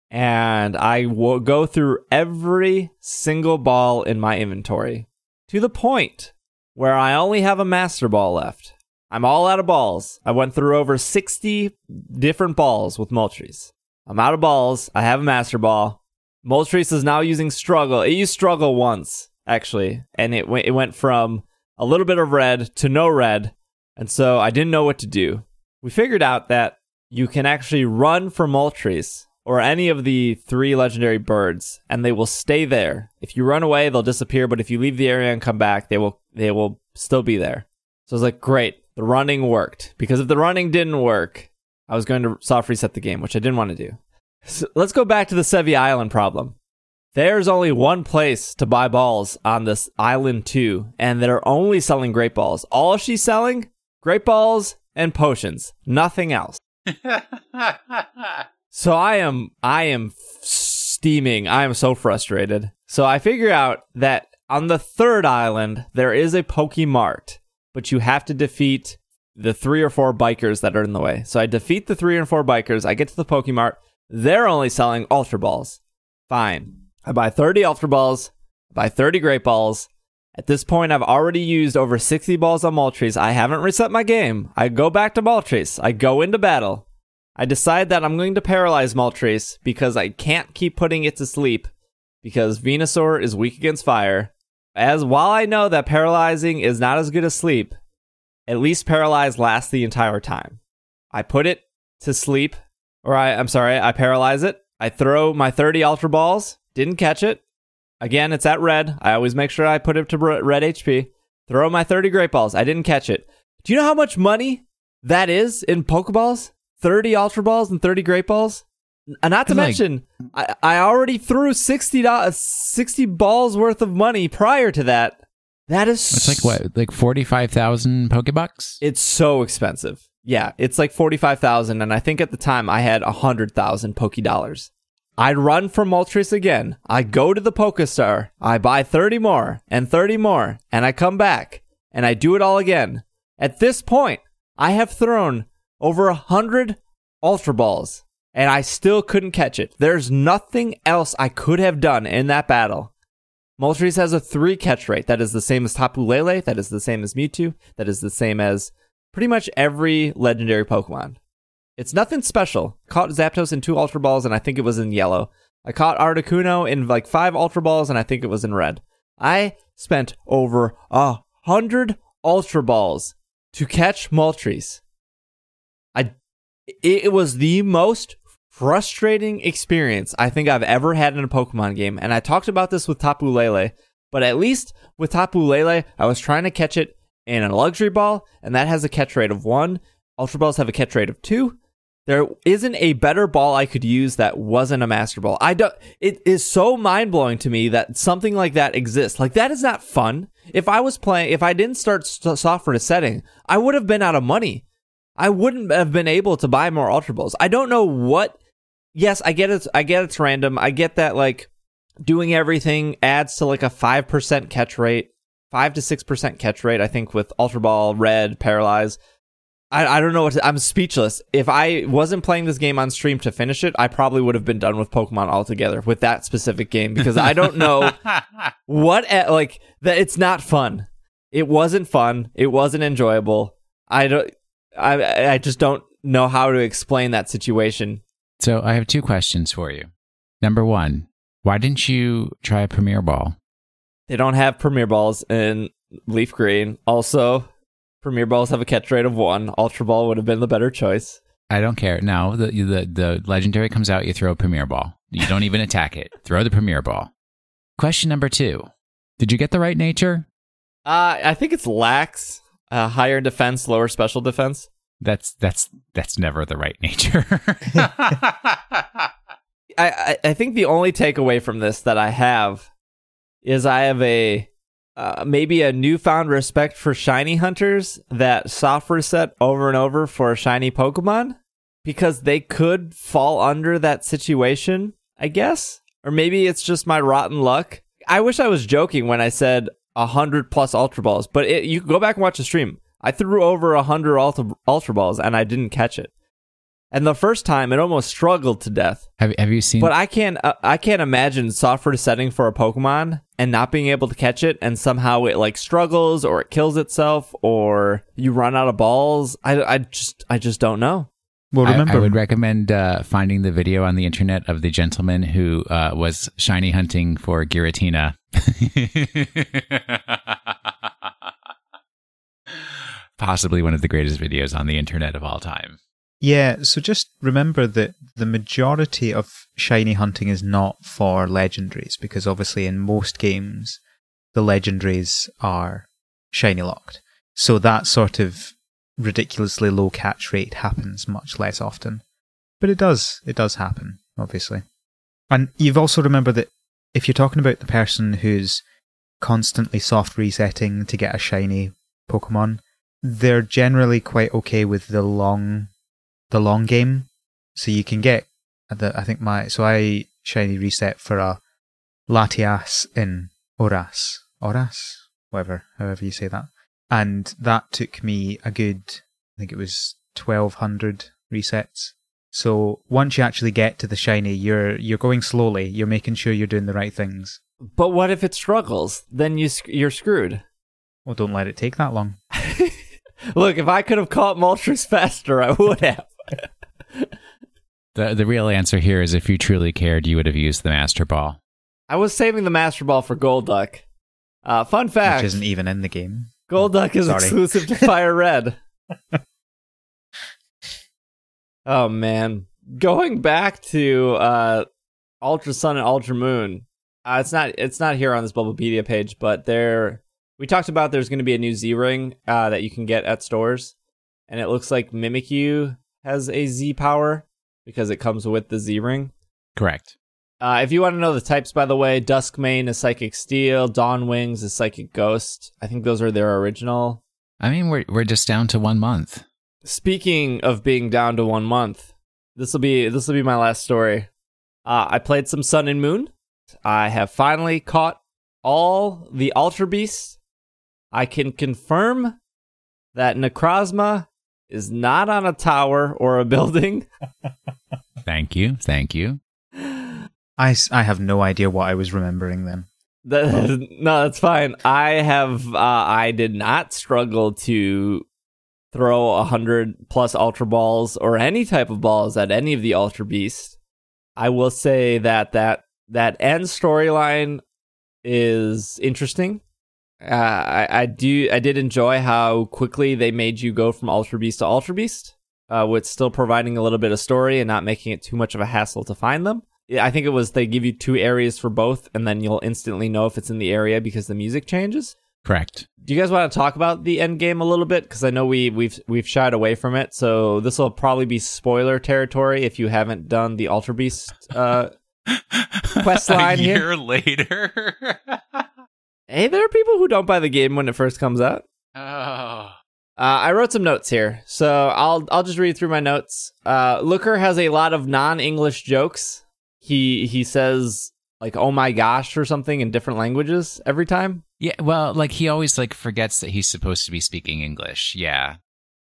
A: And I will go through every single ball in my inventory to the point where I only have a Master Ball left. I'm all out of balls. I went through over sixty different balls with Moltres. I'm out of balls. I have a Master Ball. Moltres is now using Struggle. It used Struggle once, actually, and it went, it went from a little bit of red to no red, and so I didn't know what to do. We figured out that you can actually run for Moltres or any of the three legendary birds, and they will stay there. If you run away, they'll disappear, but if you leave the area and come back, they will they will still be there. So I was like, great, the running worked. Because if the running didn't work, I was going to soft reset the game, which I didn't want to do. So let's go back to the Sevii Island problem. There's only one place to buy balls on this island too, and they're only selling Great Balls. All she's selling, Great Balls and potions, nothing else. So I am, I am steaming. I am so frustrated. So I figure out that on the third island, there is a Pokemart, but you have to defeat the three or four bikers that are in the way. So I defeat the three or four bikers. I get to the Pokemart. They're only selling Ultra Balls. Fine. I buy thirty Ultra Balls, I buy thirty Great Balls. At this point, I've already used over sixty balls on Moltres. I haven't reset my game. I go back to Moltres. I go into battle. I decide that I'm going to paralyze Moltres because I can't keep putting it to sleep because Venusaur is weak against fire. As while I know that paralyzing is not as good as sleep, at least paralyze lasts the entire time. I put it to sleep, or I, I'm sorry, I paralyze it. I throw my thirty Ultra Balls, didn't catch it. Again, it's at red. I always make sure I put it to red H P. Throw my thirty Great Balls, I didn't catch it. Do you know how much money that is in Pokeballs? thirty Ultra Balls and thirty Great Balls? Not to
B: like,
A: mention, I, I already threw sixty, sixty balls worth of money prior to that. That is...
B: It's like what? Like forty-five thousand Pokebucks?
A: It's so expensive. Yeah, it's like forty-five thousand, and I think at the time I had one hundred thousand Poké Dollars. I run for Moltres again. I go to the Pokestar. I buy thirty more, and thirty more, and I come back, and I do it all again. At this point, I have thrown over one hundred Ultra Balls, and I still couldn't catch it. There's nothing else I could have done in that battle. Moltres has a three catch rate. That is the same as Tapu Lele. That is the same as Mewtwo. That is the same as pretty much every legendary Pokemon. It's nothing special. Caught Zapdos in two Ultra Balls, and I think it was in yellow. I caught Articuno in like five Ultra Balls, and I think it was in red. I spent over a hundred Ultra Balls to catch Moltres. I, it was the most frustrating experience I think I've ever had in a Pokemon game, and I talked about this with Tapu Lele, but at least with Tapu Lele, I was trying to catch it in a Luxury Ball, and that has a catch rate of one. Ultra Balls have a catch rate of two. There isn't a better ball I could use that wasn't a Master Ball. I don't. It is so mind-blowing to me that something like that exists. Like, that is not fun. If I was playing, if I didn't start st- software setting, I would have been out of money. I wouldn't have been able to buy more Ultra Balls. I don't know what. Yes, I get it. I get it's random. I get that, like, doing everything adds to like a five percent catch rate. five to six percent catch rate, I think, with Ultra Ball, Red, Paralyze. I, I don't know what to, I'm speechless. If I wasn't playing this game on stream to finish it, I probably would have been done with Pokemon altogether with that specific game, because I don't know what, like, that it's not fun. It wasn't fun. It wasn't enjoyable. I don't, I, I just don't know how to explain that situation.
B: So I have two questions for you. Number one, why didn't you try a Premier Ball?
A: They don't have Premier Balls in Leaf Green. Also, Premier Balls have a catch rate of one. Ultra Ball would have been the better choice.
B: I don't care. No, the, the, the Legendary comes out, you throw a Premier Ball. You don't even attack it. Throw the Premier Ball. Question number two, did you get the right nature?
A: Uh, I think it's lax, uh, higher defense, lower special defense.
B: That's that's that's never the right nature.
A: I, I I think the only takeaway from this that I have is I have a uh, maybe a newfound respect for shiny hunters that soft reset over and over for a shiny Pokemon, because they could fall under that situation, I guess. Or maybe it's just my rotten luck. I wish I was joking when I said one hundred plus Ultra Balls, but it, you can go back and watch the stream. I threw over one hundred Ultra, Ultra Balls and I didn't catch it. And the first time, it almost struggled to death.
B: Have Have you seen?
A: But I can't. Uh, I can't imagine software setting for a Pokemon and not being able to catch it, and somehow it like struggles or it kills itself, or you run out of balls. I, I just I just don't know.
C: Well, remember,
B: I, I would recommend uh, finding the video on the internet of the gentleman who uh, was shiny hunting for Giratina. Possibly one of the greatest videos on the internet of all time.
C: Yeah, so just remember that the majority of shiny hunting is not for legendaries, because obviously in most games, the legendaries are shiny locked. So that sort of ridiculously low catch rate happens much less often. But it does, it does happen, obviously. And you've also remember that if you're talking about the person who's constantly soft resetting to get a shiny Pokemon, they're generally quite okay with the long the long game. So you can get the I think my so I shiny reset for a Latias in Oras. Oras? Whatever, however you say that. And that took me a good, I think it was twelve hundred resets. So once you actually get to the shiny, you're you're going slowly. You're making sure you're doing the right things.
A: But what if it struggles? Then you you're screwed.
C: Well, don't let it take that long.
A: Look, if I could have caught Moltres faster, I would have.
B: The the real answer here is if you truly cared, you would have used the Master Ball.
A: I was saving the Master Ball for Golduck. Uh, fun fact.
C: Which isn't even in the game.
A: Golduck is
C: Sorry.
A: exclusive to Fire Red. Oh, man. Going back to uh, Ultra Sun and Ultra Moon. Uh, it's not it's not here on this Bulbapedia page, but there we talked about there's going to be a new Z-Ring uh, that you can get at stores. And it looks like Mimikyu has a Z power because it comes with the Z-Ring.
B: Correct.
A: Uh, if you want to know the types, by the way, Duskmane is Psychic Steel, Dawn Wings is Psychic Ghost. I think those are their original.
B: I mean, we're we're just down to one month.
A: Speaking of being down to one month, this will be this will be my last story. Uh, I played some Sun and Moon. I have finally caught all the Ultra Beasts. I can confirm that Necrozma is not on a tower or a building.
B: Thank you, thank you.
C: I, I have no idea what I was remembering then.
A: That, no, that's fine. I have, uh, I did not struggle to throw a hundred plus Ultra Balls or any type of balls at any of the Ultra Beasts. I will say that that, that end storyline is interesting. Uh, I, I do, I did enjoy how quickly they made you go from Ultra Beast to Ultra Beast, uh, with still providing a little bit of story and not making it too much of a hassle to find them. I think it was they give you two areas for both, and then you'll instantly know if it's in the area because the music changes.
B: Correct.
A: Do you guys want to talk about the end game a little bit? Because I know we, we've we've shied away from it, so this will probably be spoiler territory if you haven't done the Ultra Beast uh, quest line
B: a year
A: here.
B: later.
A: Hey, there are people who don't buy the game when it first comes out.
B: Oh.
A: Uh, I wrote some notes here, so I'll I'll just read through my notes. Uh, Looker has a lot of non-English jokes. He he says like "oh my gosh" or something in different languages every time.
B: Yeah, well, like he always like forgets that he's supposed to be speaking English. Yeah.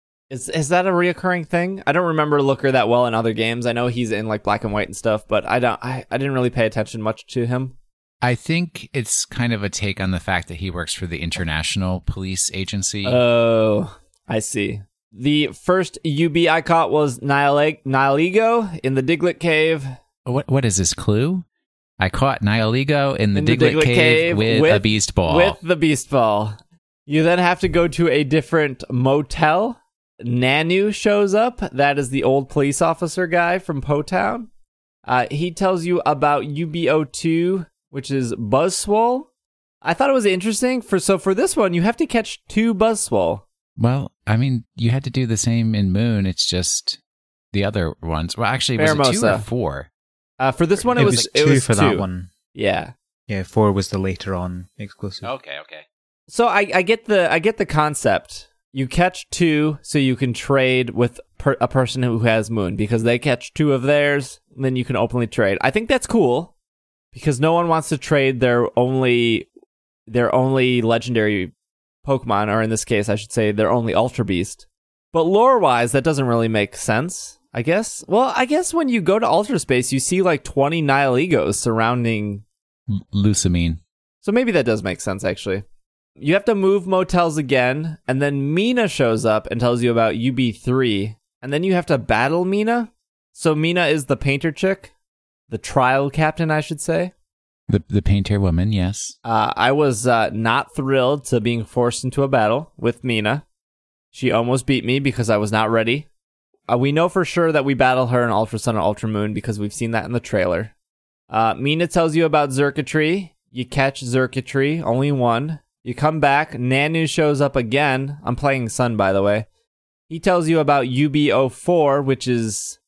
A: Is is that a reoccurring thing? I don't remember Looker that well in other games. I know he's in like Black and White and stuff, but I don't. I, I didn't really pay attention much to him.
B: I think it's kind of a take on the fact that he works for the International Police Agency.
A: Oh, I see. The first U B I caught was Nihil- Nihiligo in the Diglett Cave.
B: What what is this clue? I caught Nihiligo in the,
A: In the
B: Diglett,
A: Diglett
B: Cave,
A: Cave
B: with,
A: with-
B: a beast ball.
A: With the Beast Ball. You then have to go to a different motel. Nanu shows up. That is the old police officer guy from Potown. Uh, he tells you about U B O two, which is Buzzswole. I thought it was interesting. For So for this one, you have to catch two Buzzswole.
B: Well, I mean, you had to do the same in Moon. It's just the other ones. Well, actually, was it two or
A: Pheromosa.
B: four?
A: Uh, for this one, it,
C: It
A: was,
C: was
A: it
C: two
A: was
C: for
A: two.
C: that one.
A: Yeah.
C: Yeah, four was the later on exclusive.
B: Okay, okay.
A: So I, I get the I get the concept. You catch two, so you can trade with per, a person who has Moon because they catch two of theirs. Then you can openly trade. I think that's cool because no one wants to trade their only their only legendary Pokemon, or in this case, I should say their only Ultra Beast. But lore wise, that doesn't really make sense. I guess. Well, I guess when you go to Ultra Space, you see like twenty Nihiligos surrounding.
B: L- Lusamine.
A: So maybe that does make sense, actually. You have to move motels again, and then Mina shows up and tells you about U B three, and then you have to battle Mina. So Mina is the painter chick, the trial captain, I should say.
B: The the painter woman, yes.
A: Uh, I was uh, not thrilled to being forced into a battle with Mina. She almost beat me because I was not ready. Uh, we know for sure that we battle her in Ultra Sun and Ultra Moon because we've seen that in the trailer. Uh, Mina tells you about Xurkitree. You catch Xurkitree, only one. You come back, Nanu shows up again. I'm playing Sun, by the way. He tells you about U B zero four, which is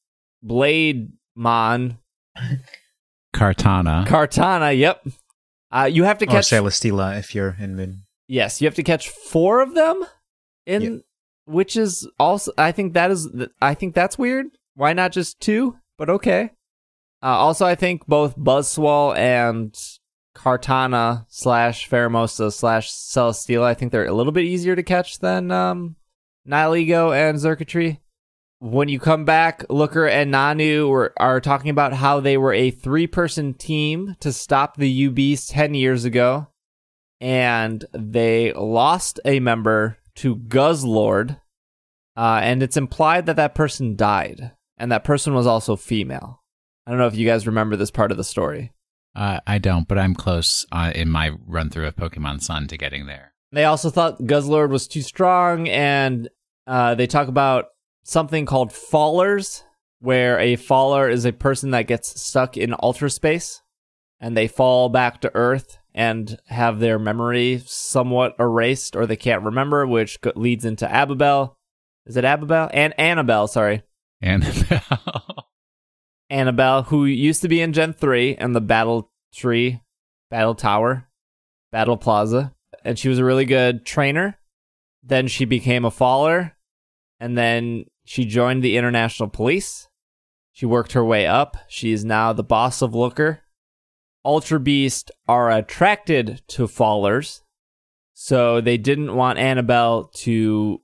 A: Blademon.
B: Kartana.
A: Kartana, yep. Uh, you have to
C: Or
A: catch...
C: Celesteela if you're in Moon.
A: Yes, you have to catch four of them, in
C: Yep.
A: which is also... I think that is... I think that's weird. Why not just two? But okay. Uh, also, I think both Buzzswole and Kartana slash Pheromosa slash Celesteela, I think they're a little bit easier to catch than um, Nihiligo and Xurkitree. When you come back, Looker and Nanu were, are talking about how they were a three-person team to stop the U-Beast ten years ago, and they lost a member to Guzzlord, uh, and it's implied that that person died, and that person was also female. I don't know if you guys remember this part of the story.
B: Uh, I don't, but I'm close uh, in my run through of Pokemon Sun to getting there.
A: They also thought Guzzlord was too strong, and uh, they talk about something called fallers, where a faller is a person that gets stuck in ultra space, and they fall back to Earth and have their memory somewhat erased, or they can't remember, which go- leads into Ababel. Is it Ababel? And Annabelle, sorry.
B: Annabelle.
A: Annabelle, who used to be in Gen three and the Battle Tree, Battle Tower, Battle Plaza, and she was a really good trainer. Then she became a faller, and then she joined the International Police. She worked her way up. She is now the boss of Looker. Ultra Beast are attracted to fallers, so they didn't want Annabelle to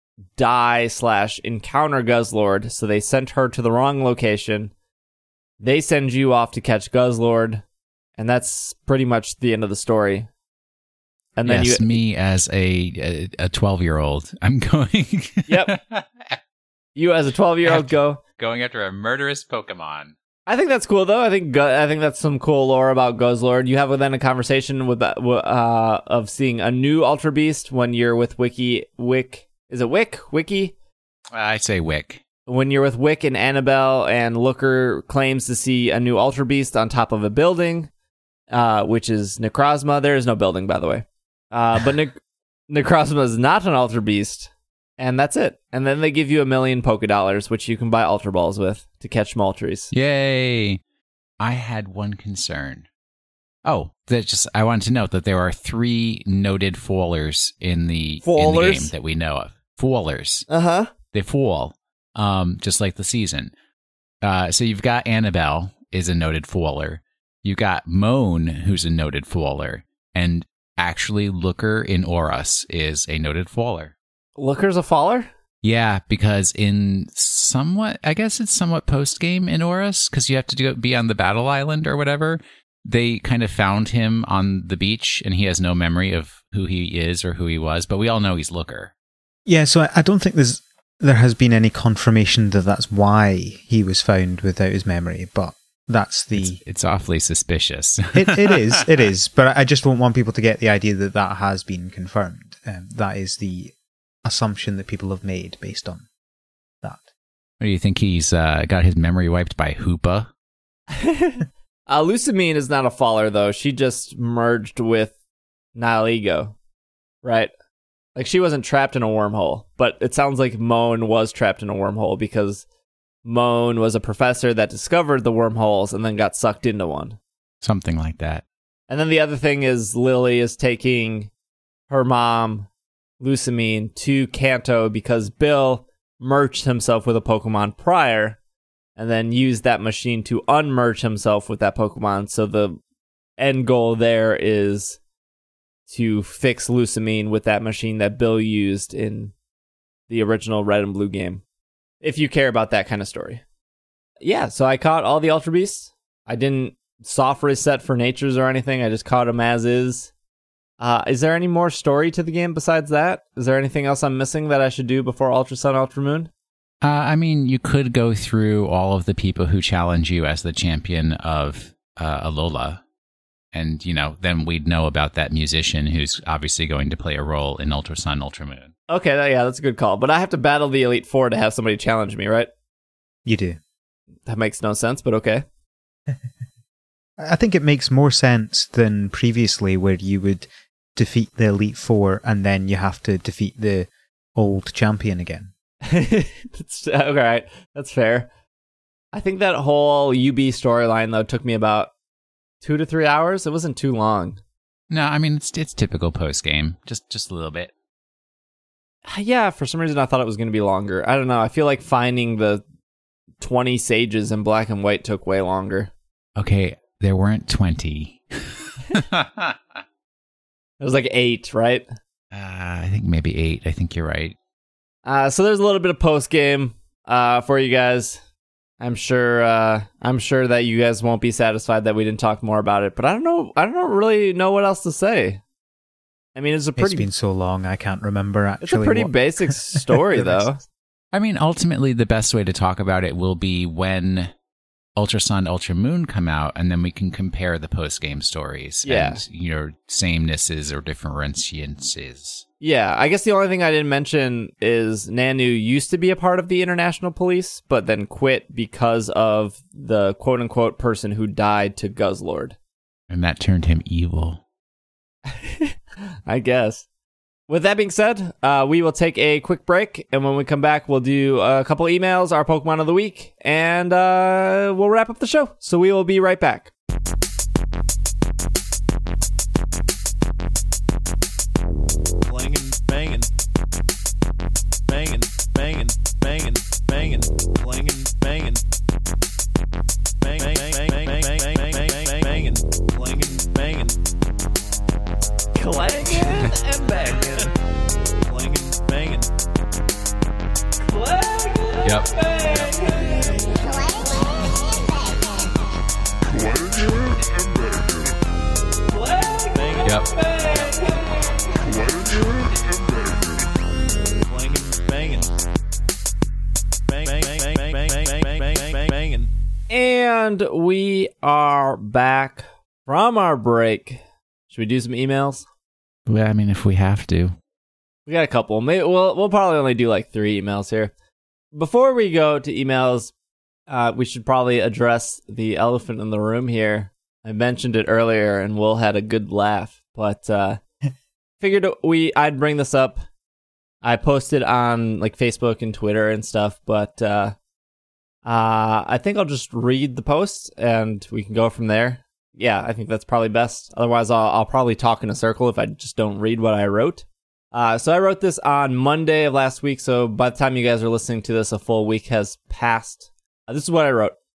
A: die slash encounter Guzzlord, so they sent her to the wrong location. They send you off to catch Guzzlord, and that's pretty much the end of the story. And then
B: yes,
A: you,
B: me as a a twelve-year-old, I'm going.
A: Yep. you as a twelve-year-old go.
B: Going after a murderous Pokemon.
A: I think that's cool, though. I think Gu- I think that's some cool lore about Guzzlord. You have then a conversation with uh, of seeing a new Ultra Beast when you're with Wiki Wick. Is it Wick? Wiki?
B: I say Wick.
A: When you're with Wick and Annabelle, and Looker claims to see a new Ultra Beast on top of a building, uh, which is Necrozma. There is no building, by the way. Uh, but ne- Necrozma is not an Ultra Beast, and that's it. And then they give you a million Poké Dollars, which you can buy Ultra Balls with to catch Moltres.
B: Yay! I had one concern. Oh, that just I wanted to note that there are three noted fallers in the, in the
A: Fallers?
B: game that we know of. Fallers.
A: Uh-huh.
B: They fall, um, just like the season. Uh, so you've got Annabelle is a noted faller. You got Moan, who's a noted faller, and actually Looker in Oros is a noted faller.
A: Looker's a faller?
B: Yeah, because in somewhat, I guess it's somewhat post-game in Oros, because you have to do, be on the battle island or whatever. They kind of found him on the beach, and he has no memory of who he is or who he was, but we all know he's Looker.
C: Yeah, so I, I don't think there's there has been any confirmation that that's why he was found without his memory, but that's the...
B: It's, it's awfully suspicious.
C: it, it is, it is, but I just don't want people to get the idea that that has been confirmed. Um, that is the assumption that people have made based on that.
B: What do you think? He's uh, got his memory wiped by Hoopa?
A: uh, Lusamine is not a faller, though. She just merged with Nihilego, right? Like, she wasn't trapped in a wormhole, but it sounds like Moan was trapped in a wormhole because Moan was a professor that discovered the wormholes and then got sucked into one.
B: Something like that.
A: And then the other thing is Lily is taking her mom, Lusamine, to Kanto because Bill merged himself with a Pokemon prior and then used that machine to unmerge himself with that Pokemon. So the end goal there is to fix Lusamine with that machine that Bill used in the original Red and Blue game, if you care about that kind of story. Yeah, so I caught all the Ultra Beasts. I didn't soft reset for natures or anything. I just caught them as is. Uh, is there any more story to the game besides that? Is there anything else I'm missing that I should do before Ultra Sun, Ultra Moon?
B: Uh, I mean, you could go through all of the people who challenge you as the champion of uh, Alola. And, you know, then we'd know about that musician who's obviously going to play a role in Ultra Sun, Ultra Moon.
A: Okay, that, yeah, that's a good call. But I have to battle the Elite Four to have somebody challenge me, right?
C: You do.
A: That makes no sense, but okay.
C: I think it makes more sense than previously where you would defeat the Elite Four and then you have to defeat the old champion again.
A: That's, all right, that's fair. I think that whole U B storyline, though, took me about two to three hours. It wasn't too long.
B: No, I mean, it's it's typical post-game. Just, just a little bit.
A: Yeah, for some reason I thought it was going to be longer. I don't know. I feel like finding the twenty sages in black and white took way longer.
B: Okay, there weren't twenty.
A: It was like eight, right?
B: Uh, I think maybe eight. I think you're right.
A: Uh, so there's a little bit of post game uh, for you guys. I'm sure. Uh, I'm sure that you guys won't be satisfied that we didn't talk more about it. But I don't know. I don't really know what else to say. I mean, it's a pretty.
C: It's been so long, I can't remember actually.
A: It's a pretty
C: what...
A: basic story, though.
B: I mean, ultimately, the best way to talk about it will be when Ultra Sun, Ultra Moon come out, and then we can compare the post-game stories.
A: Yeah.
B: And, you know, samenesses or differentiances.
A: Yeah, I guess the only thing I didn't mention is Nanu used to be a part of the International Police, but then quit because of the quote-unquote person who died to Guzzlord.
B: And that turned him evil.
A: I guess. With that being said, uh, we will take a quick break, and when we come back, we'll do a couple emails, our Pokemon of the Week, and uh, we'll wrap up the show. So we will be right back.
D: Clanging, banging, banging, banging, banging, banging, clanging, banging, bang, bang, bang, bang, bang, bang, bang, banging, clanging, banging,
A: Clanging and banging.
D: clanging, banging.
A: Clanging
B: Yep.
D: Banging,
B: Yep.
D: clanging, banging, bang, bang, bang, bang, bang, bang, bang, bang, bang, banging.
A: And we are back from our break. Should we do some emails?
B: Well, I mean, if we have to.
A: We got a couple. Maybe we'll we'll probably only do like three emails here. Before we go to emails, uh, we should probably address the elephant in the room here. I mentioned it earlier, and Will had a good laugh, but uh, figured we I'd bring this up. I posted on like Facebook and Twitter and stuff, but uh, uh, I think I'll just read the post and we can go from there. Yeah, I think that's probably best. Otherwise, I'll, I'll probably talk in a circle if I just don't read what I wrote. Uh, so I wrote this on Monday of last week, so by the time you guys are listening to this, a full week has passed. Uh, this is what I wrote.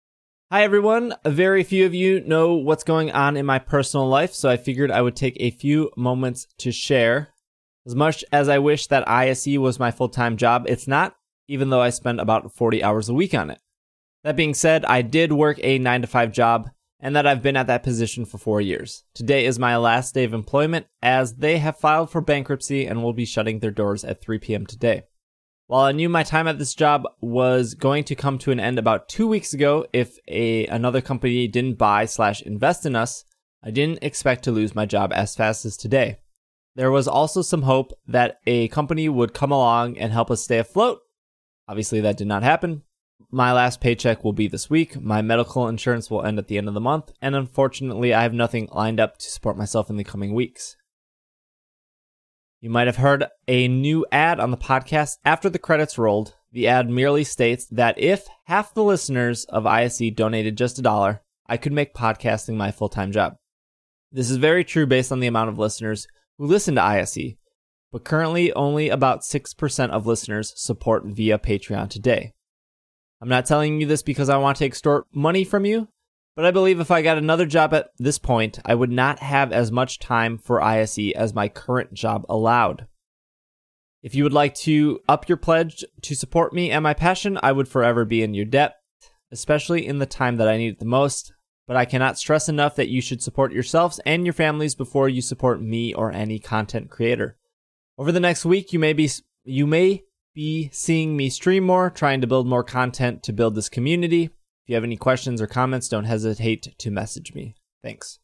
A: Hi, everyone. Very few of you know what's going on in my personal life, so I figured I would take a few moments to share. As much as I wish that I S E was my full-time job, it's not, even though I spend about forty hours a week on it. That being said, I did work a nine to five job, and that I've been at that position for four years. Today is my last day of employment, as they have filed for bankruptcy and will be shutting their doors at three p.m. today. While I knew my time at this job was going to come to an end about two weeks ago if a another company didn't buy slash invest in us, I didn't expect to lose my job as fast as today. There was also some hope that a company would come along and help us stay afloat. Obviously, that did not happen. My last paycheck will be this week. My medical insurance will end at the end of the month, and unfortunately, I have nothing lined up to support myself in the coming weeks. You might have heard a new ad on the podcast after the credits rolled. The ad merely states that if half the listeners of I S E donated just a dollar, I could make podcasting my full-time job. This is very true based on the amount of listeners who listen to I S E, but currently only about six percent of listeners support via Patreon today. I'm not telling you this because I want to extort money from you, but I believe if I got another job at this point, I would not have as much time for I S E as my current job allowed. If you would like to up your pledge to support me and my passion, I would forever be in your debt, especially in the time that I need it the most. But I cannot stress enough that you should support yourselves and your families before you support me or any content creator. Over the next week, you may be you may be seeing me stream more, trying to build more content to build this community. If you have any questions or comments, don't hesitate to message me. Thanks.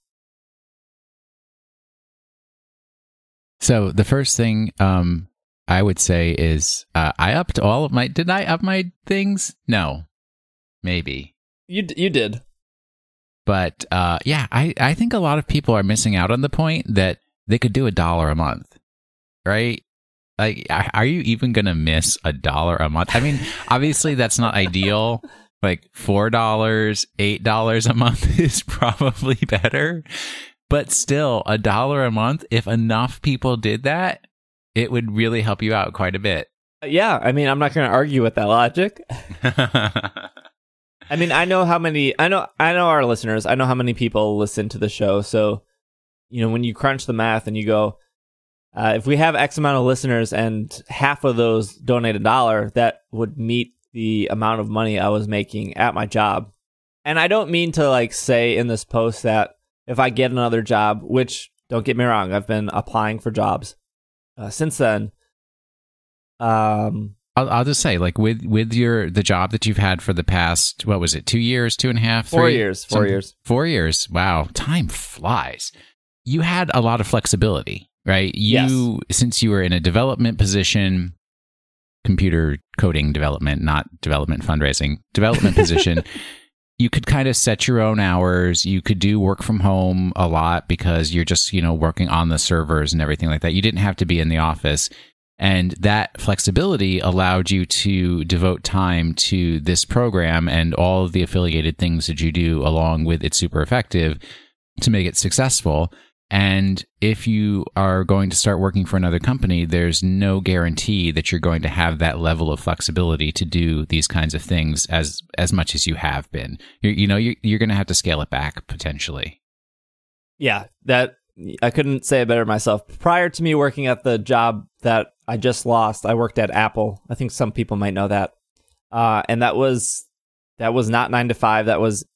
B: So the first thing um, I would say is uh, I upped all of my... Did I up my things? No. Maybe.
A: You d- you did.
B: But uh, yeah, I, I think a lot of people are missing out on the point that they could do a dollar a month, right? Like, are you even going to miss a dollar a month? I mean, obviously that's not ideal. Like four dollars, eight dollars a month is probably better. But still, a dollar a month, if enough people did that, it would really help you out quite a bit.
A: Yeah, I mean, I'm not going to argue with that logic. I mean, I know how many, I know, I know our listeners, I know how many people listen to the show. So, you know, when you crunch the math and you go, uh, if we have X amount of listeners and half of those donate a dollar, that would meet the amount of money I was making at my job. And I don't mean to like say in this post that if I get another job, which don't get me wrong, I've been applying for jobs uh, since then. Um,
B: I'll, I'll just say, like with with your the job that you've had for the past, what was it, two years, two and a half,
A: four
B: three?
A: years, four
B: Something?
A: years,
B: four years. Wow, time flies. You had a lot of flexibility, right? You
A: Yes.
B: Since you were in a development position. Computer coding development, not development fundraising, development position, you could kind of set your own hours. You could do work from home a lot because you're just, you know, working on the servers and everything like that. You didn't have to be in the office. And that flexibility allowed you to devote time to this program and all of the affiliated things that you do along with It's Super Effective to make it successful. And if you are going to start working for another company, there's no guarantee that you're going to have that level of flexibility to do these kinds of things as as much as you have been. You're, you know, you're, you're going to have to scale it back potentially.
A: Yeah, that I couldn't say it better myself. Prior to me working at the job that I just lost, I worked at Apple. I think some people might know that. Uh, and that was that was not nine to five. That was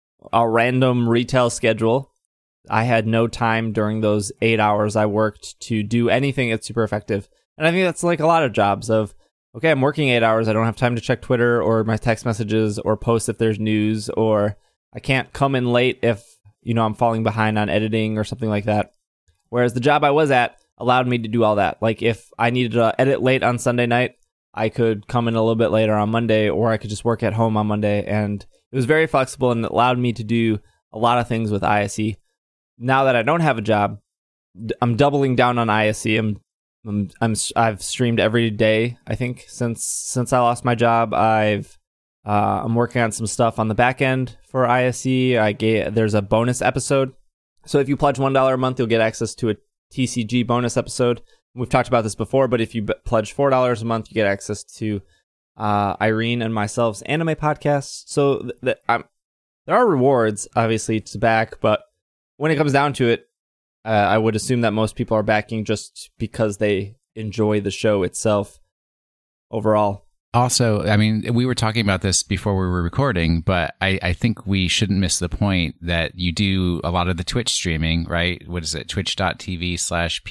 A: a random retail schedule. I had no time during those eight hours I worked to do anything that's super effective. And I think that's like a lot of jobs of, okay, I'm working eight hours. I don't have time to check Twitter or my text messages or post if there's news, or I can't come in late if, you know, I'm falling behind on editing or something like that. Whereas the job I was at allowed me to do all that. Like if I needed to edit late on Sunday night, I could come in a little bit later on Monday, or I could just work at home on Monday. And it was very flexible and it allowed me to do a lot of things with I S E. Now that I don't have a job, I'm doubling down on I S E. I'm, I'm, I'm, I've streamed every day. I think since since I lost my job, I've uh, I'm working on some stuff on the back end for I S E. I get there's a bonus episode, so if you pledge one dollar a month, you'll get access to a T C G bonus episode. We've talked about this before, but if you b- pledge four dollars a month, you get access to uh, Irene and myself's anime podcast. So th- th- I'm there are rewards, obviously, to back, but when it comes down to it, uh, I would assume that most people are backing just because they enjoy the show itself overall.
B: Also, I mean, we were talking about this before we were recording, but I, I think we shouldn't miss the point that you do a lot of the Twitch streaming, right? What is it? Twitch.tv slash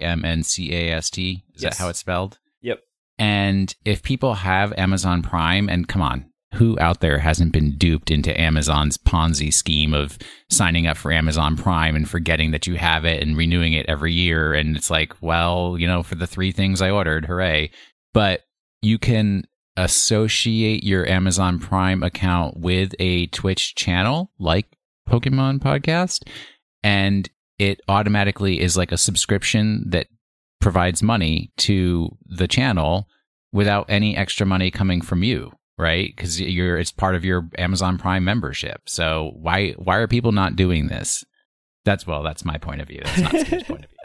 B: PKMNCAST. Is
A: Yes.
B: that how it's spelled?
A: Yep.
B: And if people have Amazon Prime, and come on, who out there hasn't been duped into Amazon's Ponzi scheme of signing up for Amazon Prime and forgetting that you have it and renewing it every year? And it's like, well, you know, for the three things I ordered, hooray. But you can associate your Amazon Prime account with a Twitch channel like Pokemon Podcast, and it automatically is like a subscription that provides money to the channel without any extra money coming from you, right? Because you're it's part of your Amazon Prime membership. So why why are people not doing this? That's well, that's my point of view. That's not Steve's point of view.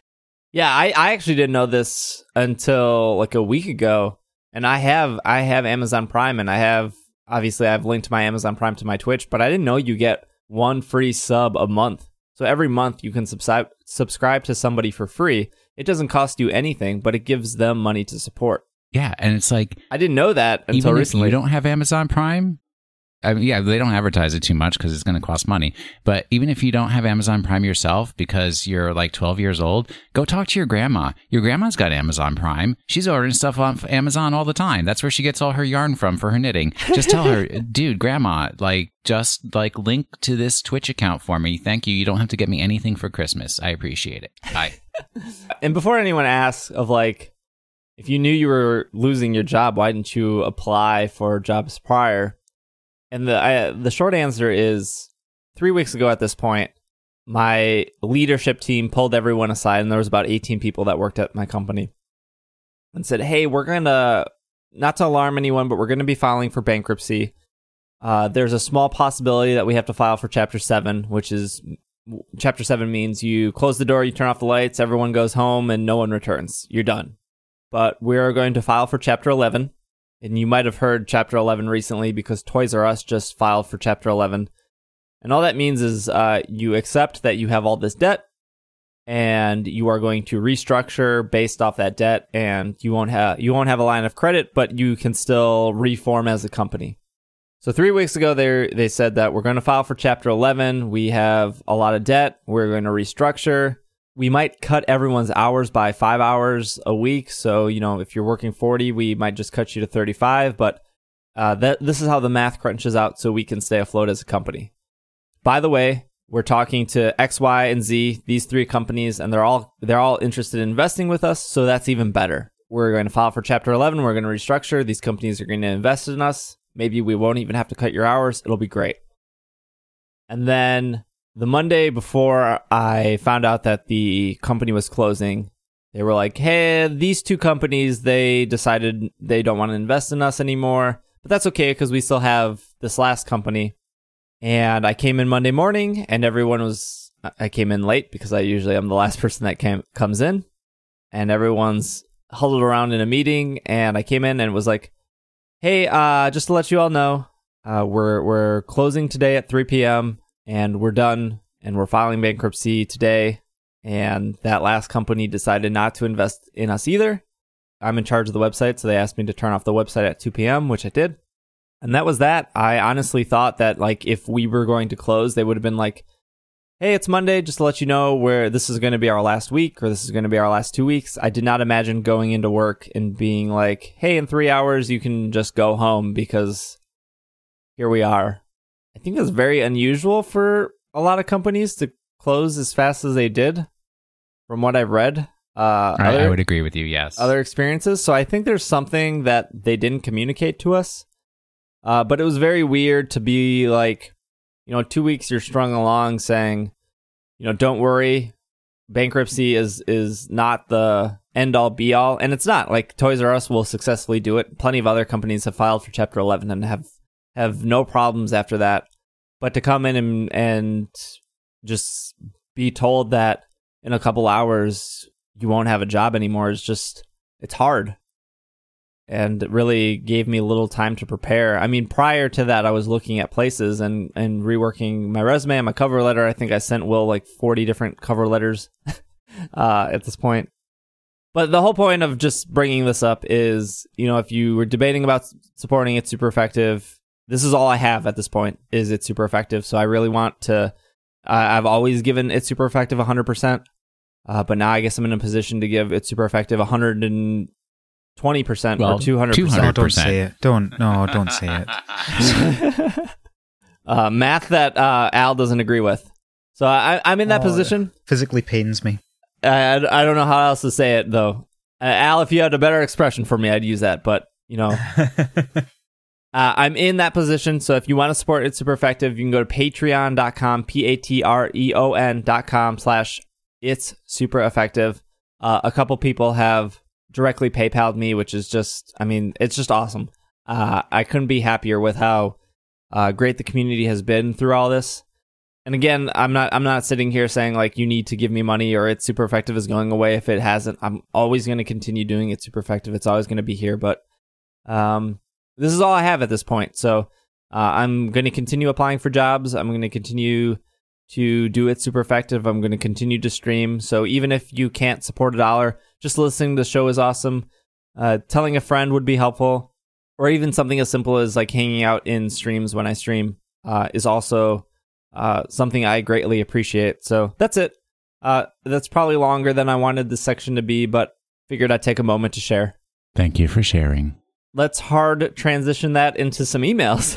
A: Yeah, I, I actually didn't know this until like a week ago. And I have I have Amazon Prime, and I have obviously I've linked my Amazon Prime to my Twitch, but I didn't know you get one free sub a month. So every month you can subscribe subscribe to somebody for free. It doesn't cost you anything, but it gives them money to support.
B: Yeah, and it's like
A: I didn't know that until
B: even
A: recently.
B: If you don't have Amazon Prime, I mean, yeah, they don't advertise it too much because it's going to cost money. But even if you don't have Amazon Prime yourself because you're like twelve years old, go talk to your grandma. Your grandma's got Amazon Prime. She's ordering stuff on Amazon all the time. That's where she gets all her yarn from for her knitting. Just tell her, dude, grandma, like, just like link to this Twitch account for me. Thank you. You don't have to get me anything for Christmas. I appreciate it. Bye.
A: And before anyone asks of like, if you knew you were losing your job, why didn't you apply for jobs prior? And the I, the short answer is three weeks ago at this point, my leadership team pulled everyone aside, and there was about eighteen people that worked at my company, and said, hey, we're going to, not to alarm anyone, but we're going to be filing for bankruptcy. Uh, there's a small possibility that we have to file for Chapter seven, which is, Chapter seven means you close the door, you turn off the lights, everyone goes home, and no one returns. You're done. But we're going to file for Chapter eleven. And you might have heard Chapter eleven recently because Toys R Us just filed for Chapter eleven. And all that means is uh, you accept that you have all this debt, and you are going to restructure based off that debt, and you won't have you won't have a line of credit, but you can still reform as a company. So three weeks ago, they they said that we're going to file for Chapter eleven. We have a lot of debt. We're going to restructure. We might cut everyone's hours by five hours a week. So, you know, if you're working forty, we might just cut you to thirty-five. But uh, that this is how the math crunches out so we can stay afloat as a company. By the way, we're talking to X, Y, and Z, these three companies, and they're all they're all interested in investing with us. So that's even better. We're going to file for Chapter eleven. We're going to restructure. These companies are going to invest in us. Maybe we won't even have to cut your hours. It'll be great. And then the Monday before I found out that the company was closing, they were like, hey, these two companies, they decided they don't want to invest in us anymore. But that's okay because we still have this last company. And I came in Monday morning and everyone was, I came in late because I usually am the last person that came, comes in. And everyone's huddled around in a meeting. And I came in and was like, hey, uh, just to let you all know, uh, we're we're closing today at three p.m. and we're done, and we're filing bankruptcy today, and that last company decided not to invest in us either. I'm in charge of the website, so they asked me to turn off the website at two p.m., which I did. And that was that. I honestly thought that like if we were going to close, they would have been like, hey, it's Monday, just to let you know where this is going to be our last week, or this is going to be our last two weeks. I did not imagine going into work and being like, hey, in three hours, you can just go home because here we are. I think that's very unusual for a lot of companies to close as fast as they did, from what I've read. Uh,
B: I,
A: other,
B: I would agree with you, yes.
A: Other experiences. So I think there's something that they didn't communicate to us. Uh, but it was very weird to be like, you know, two weeks you're strung along saying, you know, don't worry, bankruptcy is is not the end all be all. And it's not. Like Toys R Us will successfully do it. Plenty of other companies have filed for Chapter eleven and have have no problems after that. But to come in and, and just be told that in a couple hours you won't have a job anymore is just, it's hard. and really gave me a little time to prepare. I mean, prior to that, I was looking at places and, and reworking my resume and my cover letter. I think I sent Will like forty different cover letters uh, at this point. But the whole point of just bringing this up is, you know, if you were debating about supporting It's Super Effective, this is all I have at this point, is It's Super Effective. So I really want to, uh, I've always given It's Super Effective one hundred percent, uh, but now I guess I'm in a position to give It's Super Effective one hundred twenty percent
B: well,
A: or two hundred percent.
C: No, don't say it. Don't, no, don't say it.
A: uh, math that uh, Al doesn't agree with. So I, I'm in that
C: Oh,
A: position.
C: Physically pains me.
A: I, I don't know how else to say it, though. Uh, Al, if you had a better expression for me, I'd use that. But, you know, uh, I'm in that position. So if you want to support It's Super Effective, you can go to patreon dot com, P A T R E O N dot com slash It's Super Effective. Uh, a couple people have directly PayPal'd me, which is just, I mean, it's just awesome. Uh, I couldn't be happier with how uh, great the community has been through all this. And again, I'm not I'm not sitting here saying like you need to give me money or It's Super Effective is going away. If it hasn't, I'm always going to continue doing It's Super Effective. It's always going to be here. But um, this is all I have at this point. So uh, I'm going to continue applying for jobs. I'm going to continue to do It's Super Effective. I'm going to continue to stream. So even if you can't support a dollar, just listening to the show is awesome. Uh, telling a friend would be helpful. Or even something as simple as like hanging out in streams when I stream uh, is also Uh, something I greatly appreciate. So that's it. Uh, that's probably longer than I wanted this section to be, but figured I'd take a moment to share.
B: Thank you for sharing.
A: Let's hard transition that into some emails.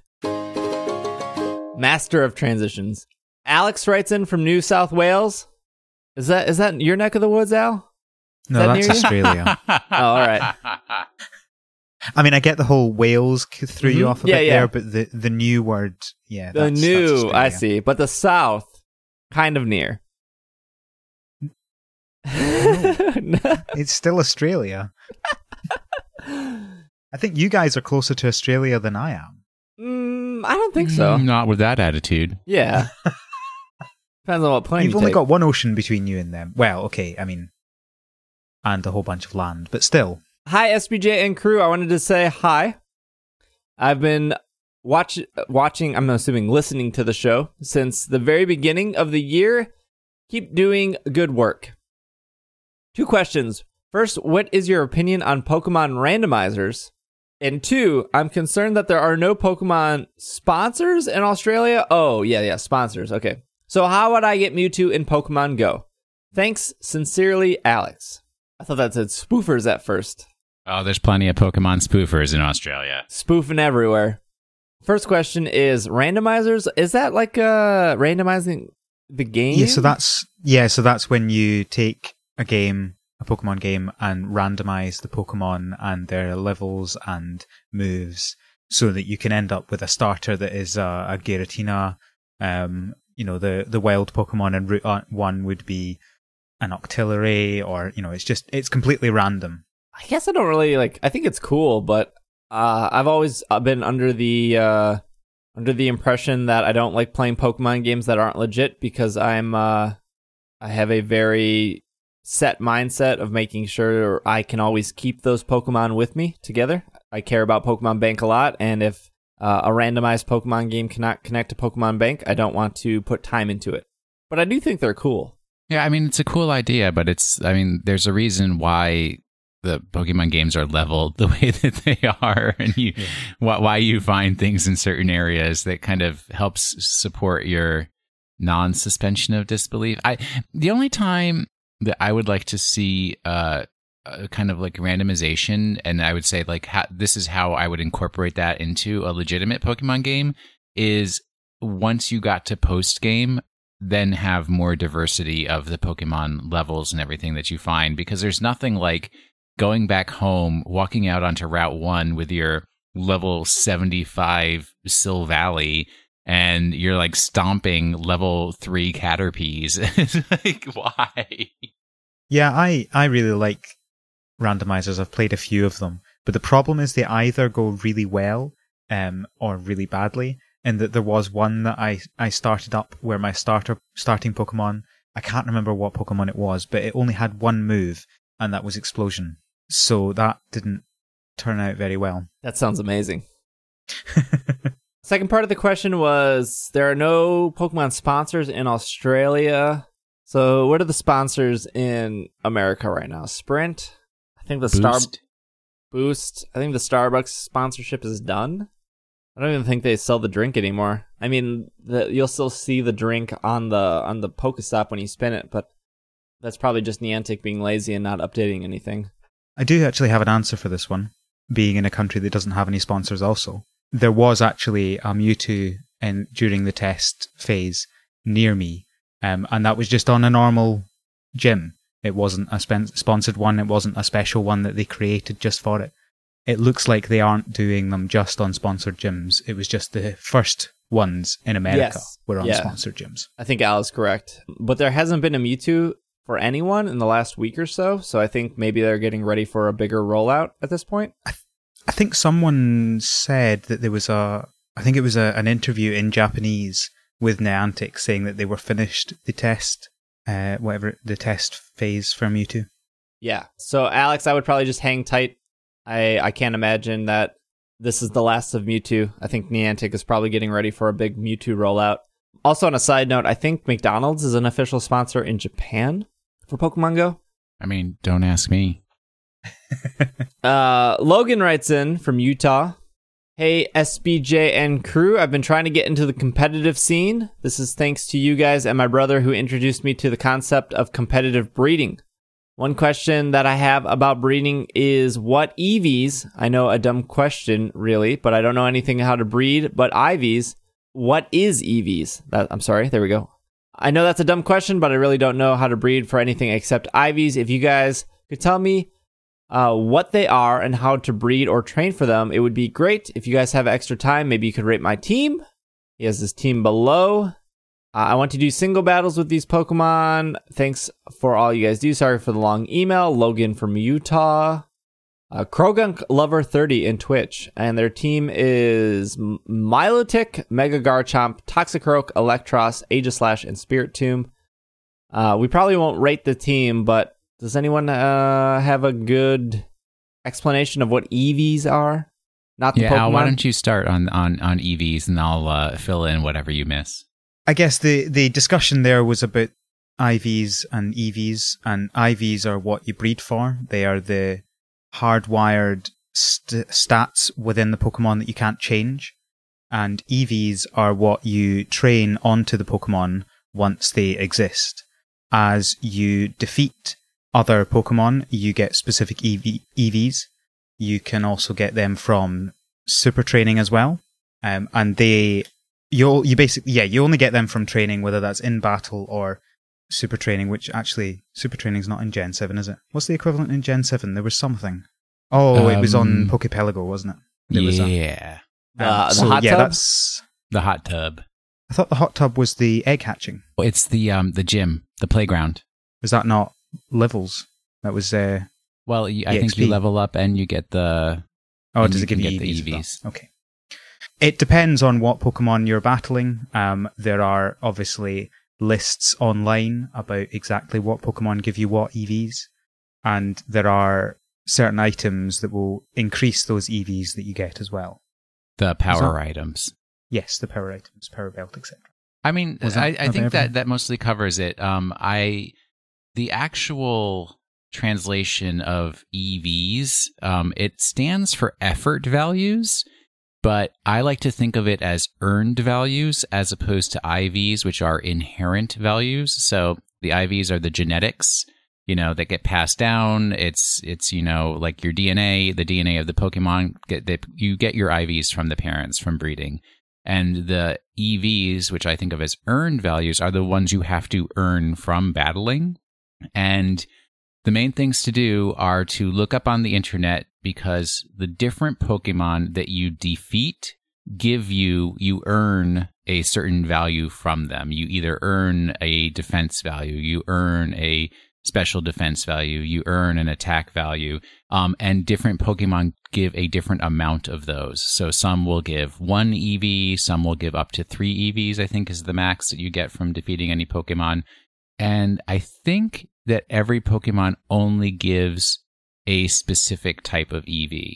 A: Master of transitions. Alex writes in from New South Wales. Is that is that your neck of the woods, Al? Is
C: No,
A: that
C: that's
A: near you?
C: Australia.
A: Oh, all right.
C: I mean, I get the whole Wales c- threw you
A: Mhm.
C: off a
A: Yeah,
C: bit
A: yeah.
C: there, but the, the new word, yeah.
A: The
C: that's,
A: new,
C: that's
A: I
C: Australia.
A: see. But the south, kind of near.
C: It's still Australia. I think you guys are closer to Australia than I am.
A: Mm, I don't think so.
B: Mm, Not with that attitude.
A: Yeah. Depends on what plane
C: You've
A: you
C: only
A: take.
C: got one ocean between you and them. Well, okay, I mean, and a whole bunch of land, but still.
A: Hi, S B J and crew. I wanted to say hi. I've been watch, watching, I'm assuming listening to the show since the very beginning of the year. Keep doing good work. Two questions. First, what is your opinion on Pokemon randomizers? And two, I'm concerned that there are no Pokemon sponsors in Australia. Oh, yeah, yeah, sponsors. Okay. So how would I get Mewtwo in Pokemon Go? Thanks, sincerely, Alex. I thought that said spoofers at first.
B: Oh, there's plenty of Pokemon spoofers in Australia.
A: Spoofing everywhere. First question is randomizers. Is that like uh randomizing the game?
C: Yeah, so that's yeah, so that's when you take a game, a Pokemon game, and randomize the Pokemon and their levels and moves, so that you can end up with a starter that is uh, a Giratina. Um, you know, the the wild Pokemon in Route One would be an Octillery, or you know, it's just it's completely random.
A: I guess I don't really like. I think it's cool, but uh, I've always been under the uh, under the impression that I don't like playing Pokemon games that aren't legit because I'm uh, I have a very set mindset of making sure I can always keep those Pokemon with me together. I care about Pokemon Bank a lot, and if uh, a randomized Pokemon game cannot connect to Pokemon Bank, I don't want to put time into it. But I do think they're cool.
B: Yeah, I mean, it's a cool idea, but it's, I mean, there's a reason why the Pokemon games are leveled the way that they are, and you,
C: Yeah.
B: why, why you find things in certain areas that kind of helps support your non-suspension of disbelief. I, the only time that I would like to see, uh, a kind of like randomization, and I would say like how, this is how I would incorporate that into a legitimate Pokemon game, is once you got to post game, then have more diversity of the Pokemon levels and everything that you find, because there's nothing like going back home, walking out onto Route one with your level seventy-five Silvally, and you're like stomping level three Caterpies. It's like, why?
C: Yeah, I I really like randomizers. I've played a few of them, but the problem is they either go really well um, or really badly. And that there was one that I, I started up where my starter starting Pokemon, I can't remember what Pokemon it was, but it only had one move, and that was Explosion. So that didn't turn out very well.
A: That sounds amazing. Second part of the question was, there are no Pokemon sponsors in Australia. So what are the sponsors in America right now? Sprint? I think the
B: Boost.
A: Star Boost. I think the Starbucks sponsorship is done. I don't even think they sell the drink anymore. I mean, the, you'll still see the drink on the on the Pokestop when you spin it, but that's probably just Niantic being lazy and not updating anything.
C: I do actually have an answer for this one, being in a country that doesn't have any sponsors also. There was actually a Mewtwo in, during the test phase near me, um, and that was just on a normal gym. It wasn't a spen- sponsored one, it wasn't a special one that they created just for it. It looks like they aren't doing them just on sponsored gyms. It was just the first ones in America
A: Yes.
C: were on
A: Yeah.
C: sponsored gyms.
A: I think Al is correct. But there hasn't been a Mewtwo for anyone in the last week or so, so I think maybe they're getting ready for a bigger rollout at this point.
C: I think someone said that there was a, I think it was a, an interview in Japanese with Niantic saying that they were finished the test, uh, whatever, the test phase for Mewtwo.
A: Yeah. So, Alex, I would probably just hang tight. I, I can't imagine that this is the last of Mewtwo. I think Niantic is probably getting ready for a big Mewtwo rollout. Also, on a side note, I think McDonald's is an official sponsor in Japan for Pokemon Go.
B: I mean, don't ask me.
A: Uh, Logan writes in from Utah. Hey, S B J and crew, I've been trying to get into the competitive scene. This is thanks to you guys and my brother who introduced me to the concept of competitive breeding. One question that I have about breeding is what E Vs, I know a dumb question really, but I don't know anything how to breed, but I Vs, what is E Vs? That, I'm sorry, there we go. I know that's a dumb question, but I really don't know how to breed for anything except I Vs. If you guys could tell me uh, what they are and how to breed or train for them, it would be great. If you guys have extra time, maybe you could rate my team. He has his team below. Uh, I want to do single battles with these Pokemon. Thanks for all you guys do. Sorry for the long email. Logan from Utah. Uh, Krogunk Lover thirty in Twitch. And their team is M- Milotic, Mega Garchomp, Toxicroak, Electros, Aegislash, and Spiritomb. Uh, we probably won't rate the team, but does anyone uh, have a good explanation of what E Vs are? Not the
B: Yeah,
A: Pokemon?
B: Al, why don't you start on, on, on E Vs and I'll uh, fill in whatever you miss.
C: I guess the, the discussion there was about I Vs and E Vs, and I Vs are what you breed for. They are the hardwired st- stats within the Pokemon that you can't change, and E Vs are what you train onto the Pokemon once they exist. As you defeat other Pokemon, you get specific E V- E Vs. You can also get them from super training as well, um, and they... You you basically yeah you only get them from training, whether that's in battle or super training, which actually super training's not in Gen seven, is it? What's the equivalent in Gen seven? There was something. Oh, um, it was on Pokepelago, wasn't it? There was a,
B: yeah.
C: um,
A: Uh, the
C: so
A: hot
C: yeah,
A: tub?
C: that's.
B: The hot tub.
C: I thought the hot tub was the egg hatching.
B: It's the um the gym, the playground.
C: Was that not levels? That was. Uh,
B: Well, you, I
C: E X
B: think you
C: P.
B: level up and you get the.
C: oh,
B: and
C: does
B: you
C: it give
B: can
C: you
B: get
C: E
B: the
C: Vs? as well?
B: E Vs?
C: Okay. It depends on what Pokemon you're battling. Um, there are obviously lists online about exactly what Pokemon give you what E Vs, and there are certain items that will increase those E Vs that you get as well.
B: The power
C: that-
B: items.
C: Yes, the power items, power belt, et cetera.
B: I mean,
C: Was
B: I,
C: that
B: I think
C: available?
B: that, that mostly covers it. Um, I the actual translation of E Vs, um, it stands for effort values, but I like to think of it as earned values as opposed to I Vs, which are inherent values. So the I Vs are the genetics, you know, that get passed down. It's it's you know like your D N A, the D N A of the Pokemon. Get that you get your I Vs from the parents from breeding. And the E Vs, which I think of as earned values, are the ones you have to earn from battling. And the main things to do are to look up on the internet, because the different Pokemon that you defeat give you, you earn a certain value from them. You either earn a defense value, you earn a special defense value, you earn an attack value, um, and different Pokemon give a different amount of those. So some will give one E V, some will give up to three E Vs, I think is the max that you get from defeating any Pokemon. And I think that every Pokemon only gives a specific type of E V.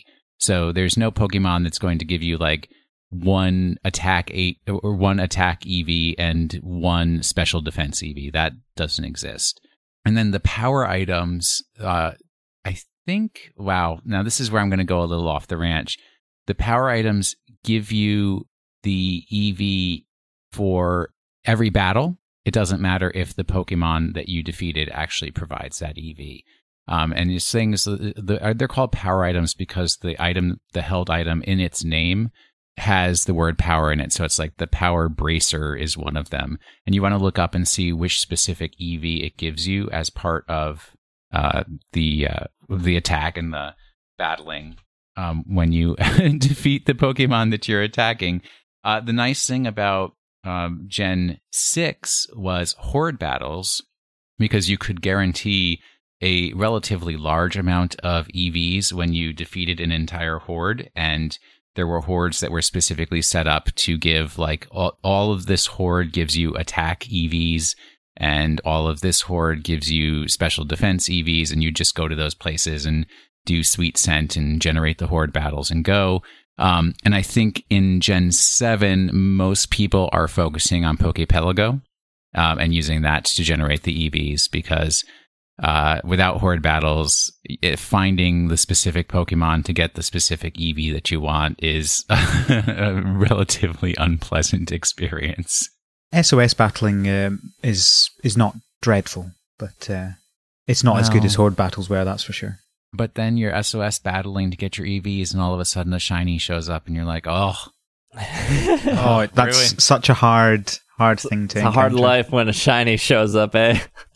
B: So there's no Pokemon that's going to give you like one attack eight or one attack E V and one special defense E V. That doesn't exist. And then the power items, uh, I think, wow, now this is where I'm going to go a little off the ranch. The power items give you the E V for every battle. It doesn't matter if the Pokemon that you defeated actually provides that E V. Um, and these things, the, they're called power items because the item, the held item in its name has the word power in it. So it's like the power bracer is one of them. And you want to look up and see which specific E V it gives you as part of uh, the uh, the attack and the battling um, when you defeat the Pokemon that you're attacking. Uh, the nice thing about um, Gen six was horde battles, because you could guarantee a relatively large amount of E Vs when you defeated an entire horde, and there were hordes that were specifically set up to give, like, all, all of this horde gives you attack E Vs, and all of this horde gives you special defense E Vs, and you just go to those places and do Sweet Scent and generate the horde battles and go. Um, and I think in Gen seven, most people are focusing on Poképelago um, and using that to generate the E Vs, because Uh, without horde battles, it, finding the specific Pokemon to get the specific E V that you want is a relatively unpleasant experience.
C: S O S battling um, is is not dreadful, but uh, it's not well, as good as horde battles were, that's for sure.
B: But then you're S O S battling to get your E Vs, and all of a sudden a shiny shows up, and you're like, oh.
C: oh, that's ruined. Such a hard, hard thing to
A: It's encounter. A hard life when a shiny shows up, eh?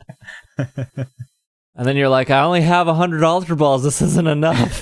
A: And then you're like, I only have one hundred Ultra Balls. This isn't enough.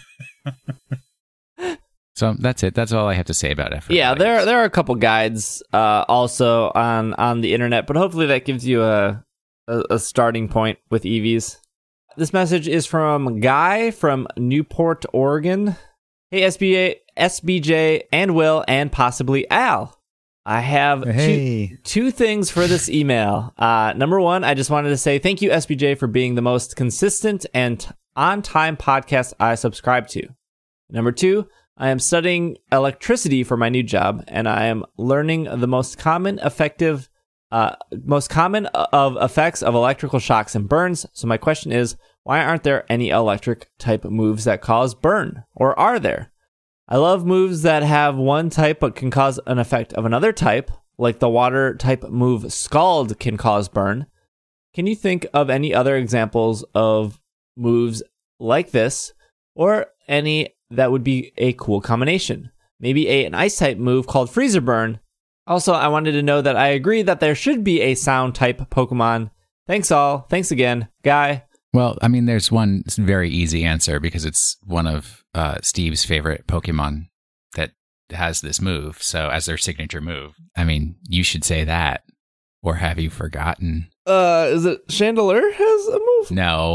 B: So that's it. That's all I have to say about effort.
A: Yeah, there there are a couple guides uh, also on, on the internet, but hopefully that gives you a, a, a starting point with E Vs. This message is from Guy from Newport, Oregon. Hey, S B A, S B J, and Will, and possibly Al. I have
C: hey.
A: two, two things for this email. Uh, number one, I just wanted to say thank you, S B J, for being the most consistent and on-time podcast I subscribe to. Number two, I am studying electricity for my new job, and I am learning the most common effective, uh, most common of effects of electrical shocks and burns. So my question is, why aren't there any electric type moves that cause burn? Or are there? I love moves that have one type but can cause an effect of another type, like the water type move Scald can cause burn. Can you think of any other examples of moves like this, or any that would be a cool combination? Maybe a, an ice type move called Freezer Burn. Also, I wanted to know that I agree that there should be a sound type Pokemon. Thanks all. Thanks again, Guy.
B: Well, I mean, there's one very easy answer, because it's one of uh, Steve's favorite Pokemon that has this move. So as their signature move, I mean, you should say that. Or have you forgotten?
A: Uh, is it Chandelure has a move?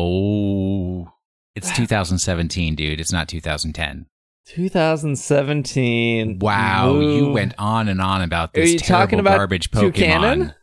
B: No. It's two thousand seventeen, dude. It's not two thousand ten.
A: twenty seventeen.
B: Wow, move. You went on and on about this
A: Are you
B: terrible
A: talking about
B: garbage Pokemon.
A: Toucanon?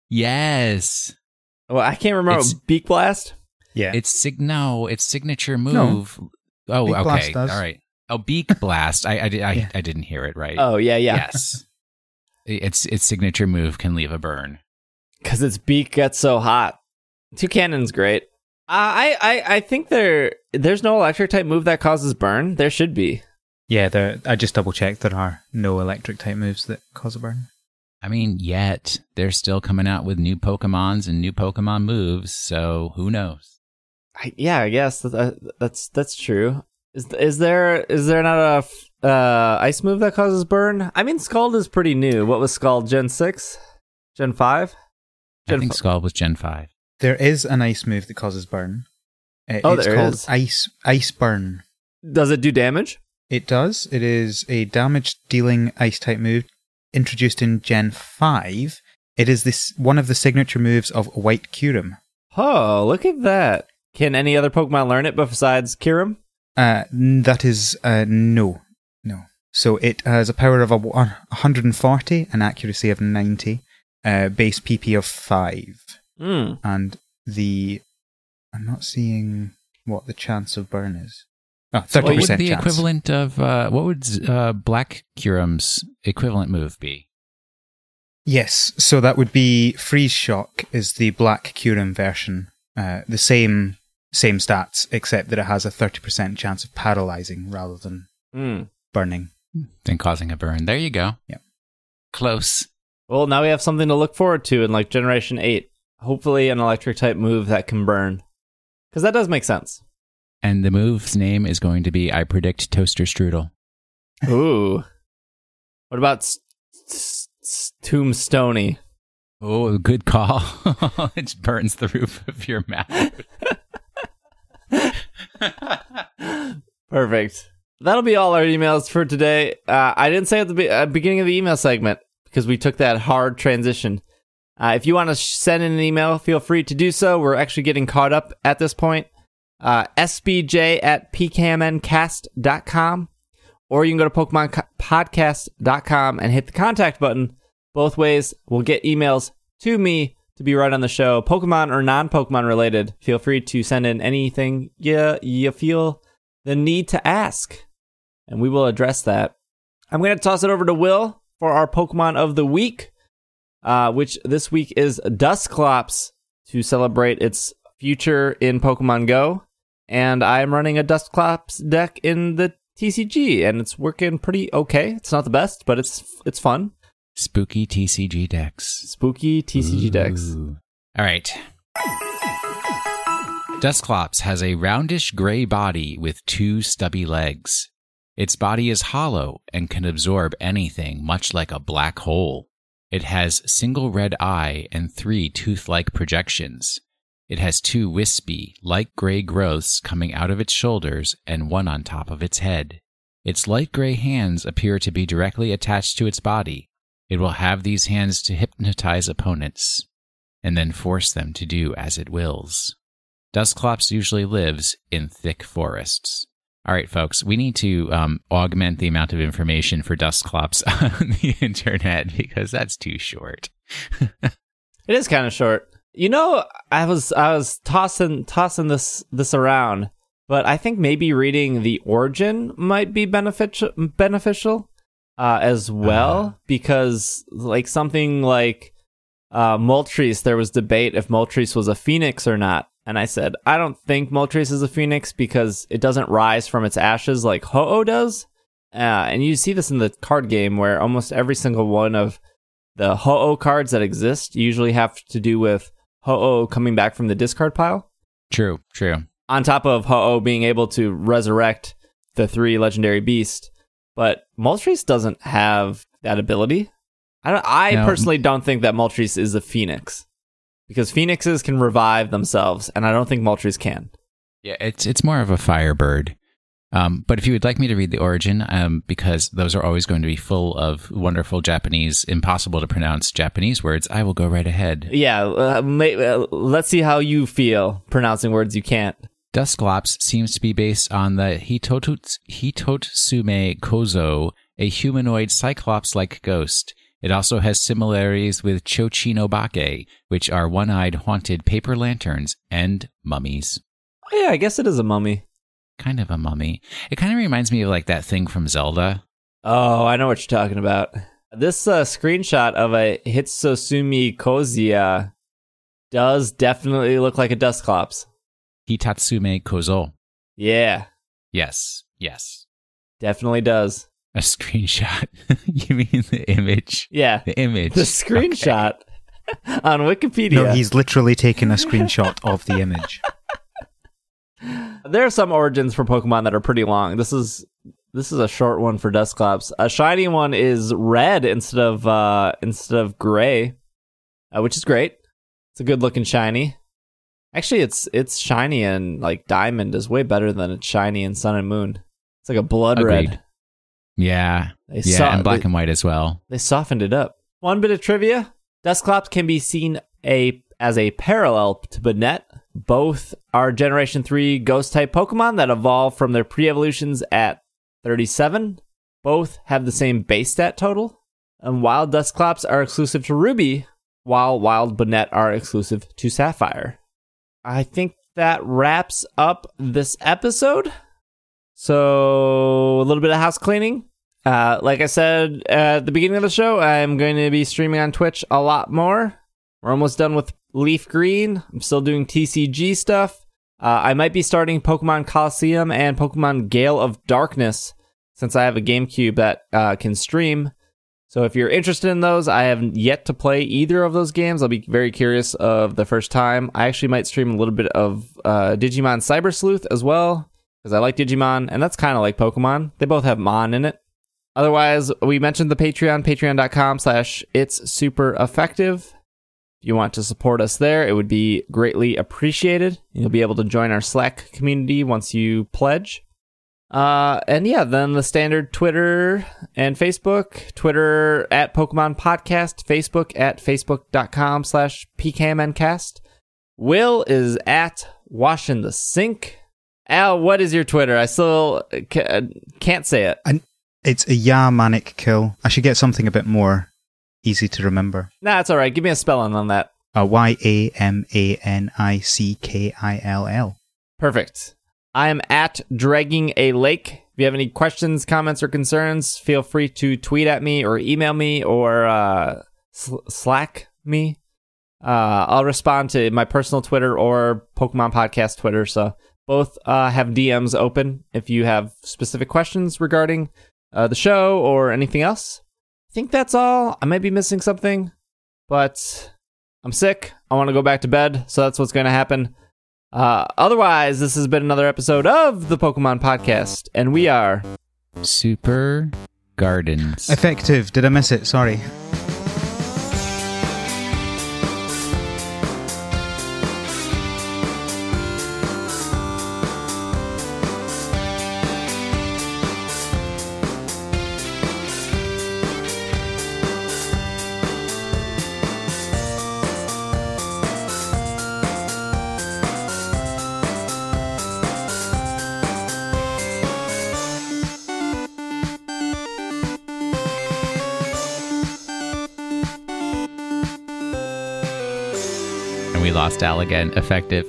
B: Yes.
A: Well, I can't remember.
B: It's,
A: Beak Blast?
C: Yeah.
B: It's sig- no, it's signature move.
C: No.
B: Oh,
C: Beak
B: okay.
C: Blast does.
B: All right. Oh, Beak Blast. I I, I,
C: yeah.
B: I didn't hear it right.
A: Oh, yeah, yeah.
B: Yes. Its its signature move can leave a burn.
A: Because its beak gets so hot. Toucanon's great. Uh, I, I, I think there there's no electric type move that causes burn. There should be.
C: Yeah, there. I just double checked. There are no electric type moves that cause a burn.
B: I mean, yet they're still coming out with new Pokemons and new Pokemon moves, so who knows?
A: I, yeah, I guess that, that's that's true. Is is there is there not a uh, ice move that causes burn? I mean, Scald is pretty new. What was Scald? Gen six, Gen five?
B: Gen I think f- Scald was Gen five.
C: There is an ice move that causes burn. It,
A: oh,
C: it's
A: there
C: called
A: is.
C: Ice Ice Burn.
A: Does it do damage?
C: It does. It is a damage-dealing ice-type move introduced in Gen five. It is this one of the signature moves of White Kyurem.
A: Oh, look at that. Can any other Pokemon learn it besides Kyurem?
C: Uh, that is, uh, no. No. So it has a power of a one hundred forty, an accuracy of ninety, uh, base P P of five.
A: Mm.
C: And the... I'm not seeing what the chance of burn is. Oh, thirty
B: What would
C: percent
B: the
C: chance.
B: equivalent of, uh, what would uh, Black Curum's equivalent move be?
C: Yes, so that would be Freeze Shock is the Black Curum version. Uh, the same same stats, except that it has a thirty percent chance of paralyzing rather than
A: Mm.
C: burning.
B: Than causing a burn. There you go.
C: Yeah.
B: Close.
A: Well, now we have something to look forward to in like Generation eight. Hopefully an electric type move that can burn. Because that does make sense.
B: And the move's name is going to be, I predict, Toaster Strudel.
A: Ooh. What about s- s- s- Tombstoney?
B: Oh, good call. It burns the roof of your mouth.
A: Perfect. That'll be all our emails for today. Uh, I didn't say at the be- uh, beginning of the email segment because we took that hard transition. Uh, if you want to sh- send in an email, feel free to do so. We're actually getting caught up at this point. Uh, S B J at P K M N cast dot com, or you can go to Pokemon podcast dot com and hit the contact button. Both ways will get emails to me to be right on the show. Pokemon or non-Pokemon related, feel free to send in anything you, you feel the need to ask, and we will address that. I'm going to toss it over to Will for our Pokemon of the Week, uh, which this week is Dusclops to celebrate its future in Pokemon Go. And I'm running a Dusclops deck in the T C G, and it's working pretty okay. It's not the best, but it's it's fun.
B: Spooky T C G decks.
A: Spooky T C G decks.
B: Ooh. All right. Dusclops has a roundish gray body with two stubby legs. Its body is hollow and can absorb anything, much like a black hole. It has single red eye and three tooth-like projections. It has two wispy, light gray growths coming out of its shoulders and one on top of its head. Its light gray hands appear to be directly attached to its body. It will have these hands to hypnotize opponents, and then force them to do as it wills. Dusclops usually lives in thick forests. All right, folks, we need to um, augment the amount of information for Dusclops on the internet because that's too short.
A: It is kind of short. You know, I was I was tossing tossing this this around, but I think maybe reading the origin might be beneficial beneficial uh, as well, uh. because like something like uh, Moltres, there was debate if Moltres was a phoenix or not, and I said I don't think Moltres is a phoenix because it doesn't rise from its ashes like Ho-Oh does, uh, and you see this in the card game where almost every single one of the Ho-Oh cards that exist usually have to do with Ho-Oh coming back from the discard pile.
B: True, true.
A: On top of Ho-Oh being able to resurrect the three legendary beasts. But Moltres doesn't have that ability. I, don't, I
B: no.
A: personally don't think that Moltres is a phoenix. Because phoenixes can revive themselves, and I don't think Moltres can.
B: Yeah, it's it's more of a firebird. Um, but if you would like me to read the origin, um, because those are always going to be full of wonderful Japanese, impossible to pronounce Japanese words, I will go right ahead.
A: Yeah, uh, may, uh, let's see how you feel pronouncing words you can't.
B: Dusclops seems to be based on the Hitotsu, Hitotsume Kozo, a humanoid cyclops-like ghost. It also has similarities with Chochinobake, which are one-eyed haunted paper lanterns and mummies.
A: Oh, yeah, I guess it is a mummy.
B: Kind of a mummy. It kind of reminds me of like that thing from Zelda.
A: Oh, I know what you're talking about. This uh, screenshot of a Hitsosumi Kozia does definitely look like a Dusclops.
B: Hitatsume Kozo.
A: Yeah.
B: Yes, yes.
A: Definitely does.
B: A screenshot. You mean the image?
A: Yeah.
B: The image.
A: The screenshot okay. On Wikipedia.
C: No, he's literally taken a screenshot of the image.
A: There are some origins for Pokemon that are pretty long. This is this is a short one for Dusclops. A shiny one is red instead of uh, instead of gray, uh, which is great. It's a good looking shiny. Actually, it's it's shiny and like diamond is way better than it's shiny in Sun and Moon. It's like a blood
B: Agreed.
A: red.
B: Yeah,
A: They
B: yeah,
A: so-
B: and black
A: they,
B: and white as well.
A: They softened it up. One bit of trivia: Dusclops can be seen a as a parallel to Banette. Both are Generation three Ghost-type Pokemon that evolve from their pre-evolutions at thirty-seven. Both have the same base stat total. And Wild Dusclops are exclusive to Ruby, while Wild Banette are exclusive to Sapphire. I think that wraps up this episode. So, a little bit of house cleaning. Uh, like I said at the beginning of the show, I'm going to be streaming on Twitch a lot more. We're almost done with Leaf Green. I'm still doing T C G stuff. Uh, I might be starting Pokemon Coliseum and Pokemon Gale of Darkness, since I have a GameCube that uh, can stream. So if you're interested in those, I haven't yet to play either of those games. I'll be very curious of the first time. I actually might stream a little bit of uh, Digimon Cyber Sleuth as well, because I like Digimon, and that's kind of like Pokemon. They both have Mon in it. Otherwise, we mentioned the Patreon, patreon.com slash it's super effective. If you want to support us there, it would be greatly appreciated. You'll be able to join our Slack community once you pledge. Uh, and yeah, then the standard Twitter and Facebook. Twitter at Pokemon Podcast. Facebook at facebook.com slash PKMNcast. Will is at Wash in the Sink. Al, what is your Twitter? I still can't say it.
C: And it's a Ya Manic Kill. I should get something a bit more easy to remember.
A: Nah, it's all right. Give me a spelling on that.
C: Uh, Y A M A N I C K I L L.
A: Perfect. I am at Dragging a Lake. If you have any questions, comments, or concerns, feel free to tweet at me or email me or uh, sl- Slack me. Uh, I'll respond to my personal Twitter or Pokemon Podcast Twitter. So both uh, have D Ms open if you have specific questions regarding uh, the show or anything else. I think that's all. I might be missing something, but I'm sick. I want to go back to bed, so that's what's going to happen. Uh, otherwise, this has been another episode of the Pokemon Podcast, and we are
B: Super Gardens.
C: Effective. Did I miss it? Sorry.
B: We lost Al again. Effective.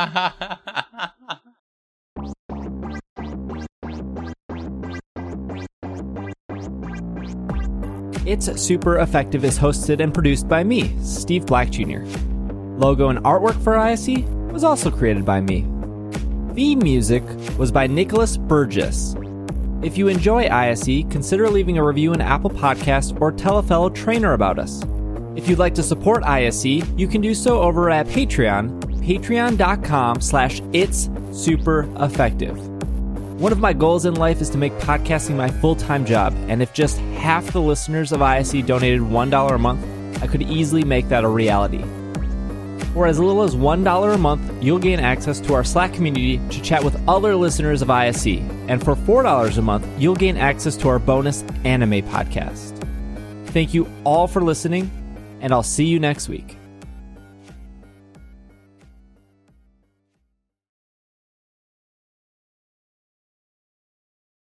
A: It's Super Effective is hosted and produced by me, Steve Black Junior Logo and artwork for I S E was also created by me. Theme music was by Nicholas Burgess. If you enjoy I S E, consider leaving a review in Apple Podcasts or tell a fellow trainer about us. If you'd like to support I S E, you can do so over at Patreon, patreon.com slash it's super effective. One of my goals in life is to make podcasting my full-time job, and if just half the listeners of I S E donated one dollar a month, I could easily make that a reality. For as little as one dollar a month, you'll gain access to our Slack community to chat with other listeners of I S E, and for four dollars a month, you'll gain access to our bonus anime podcast. Thank you all for listening, and I'll see you next week.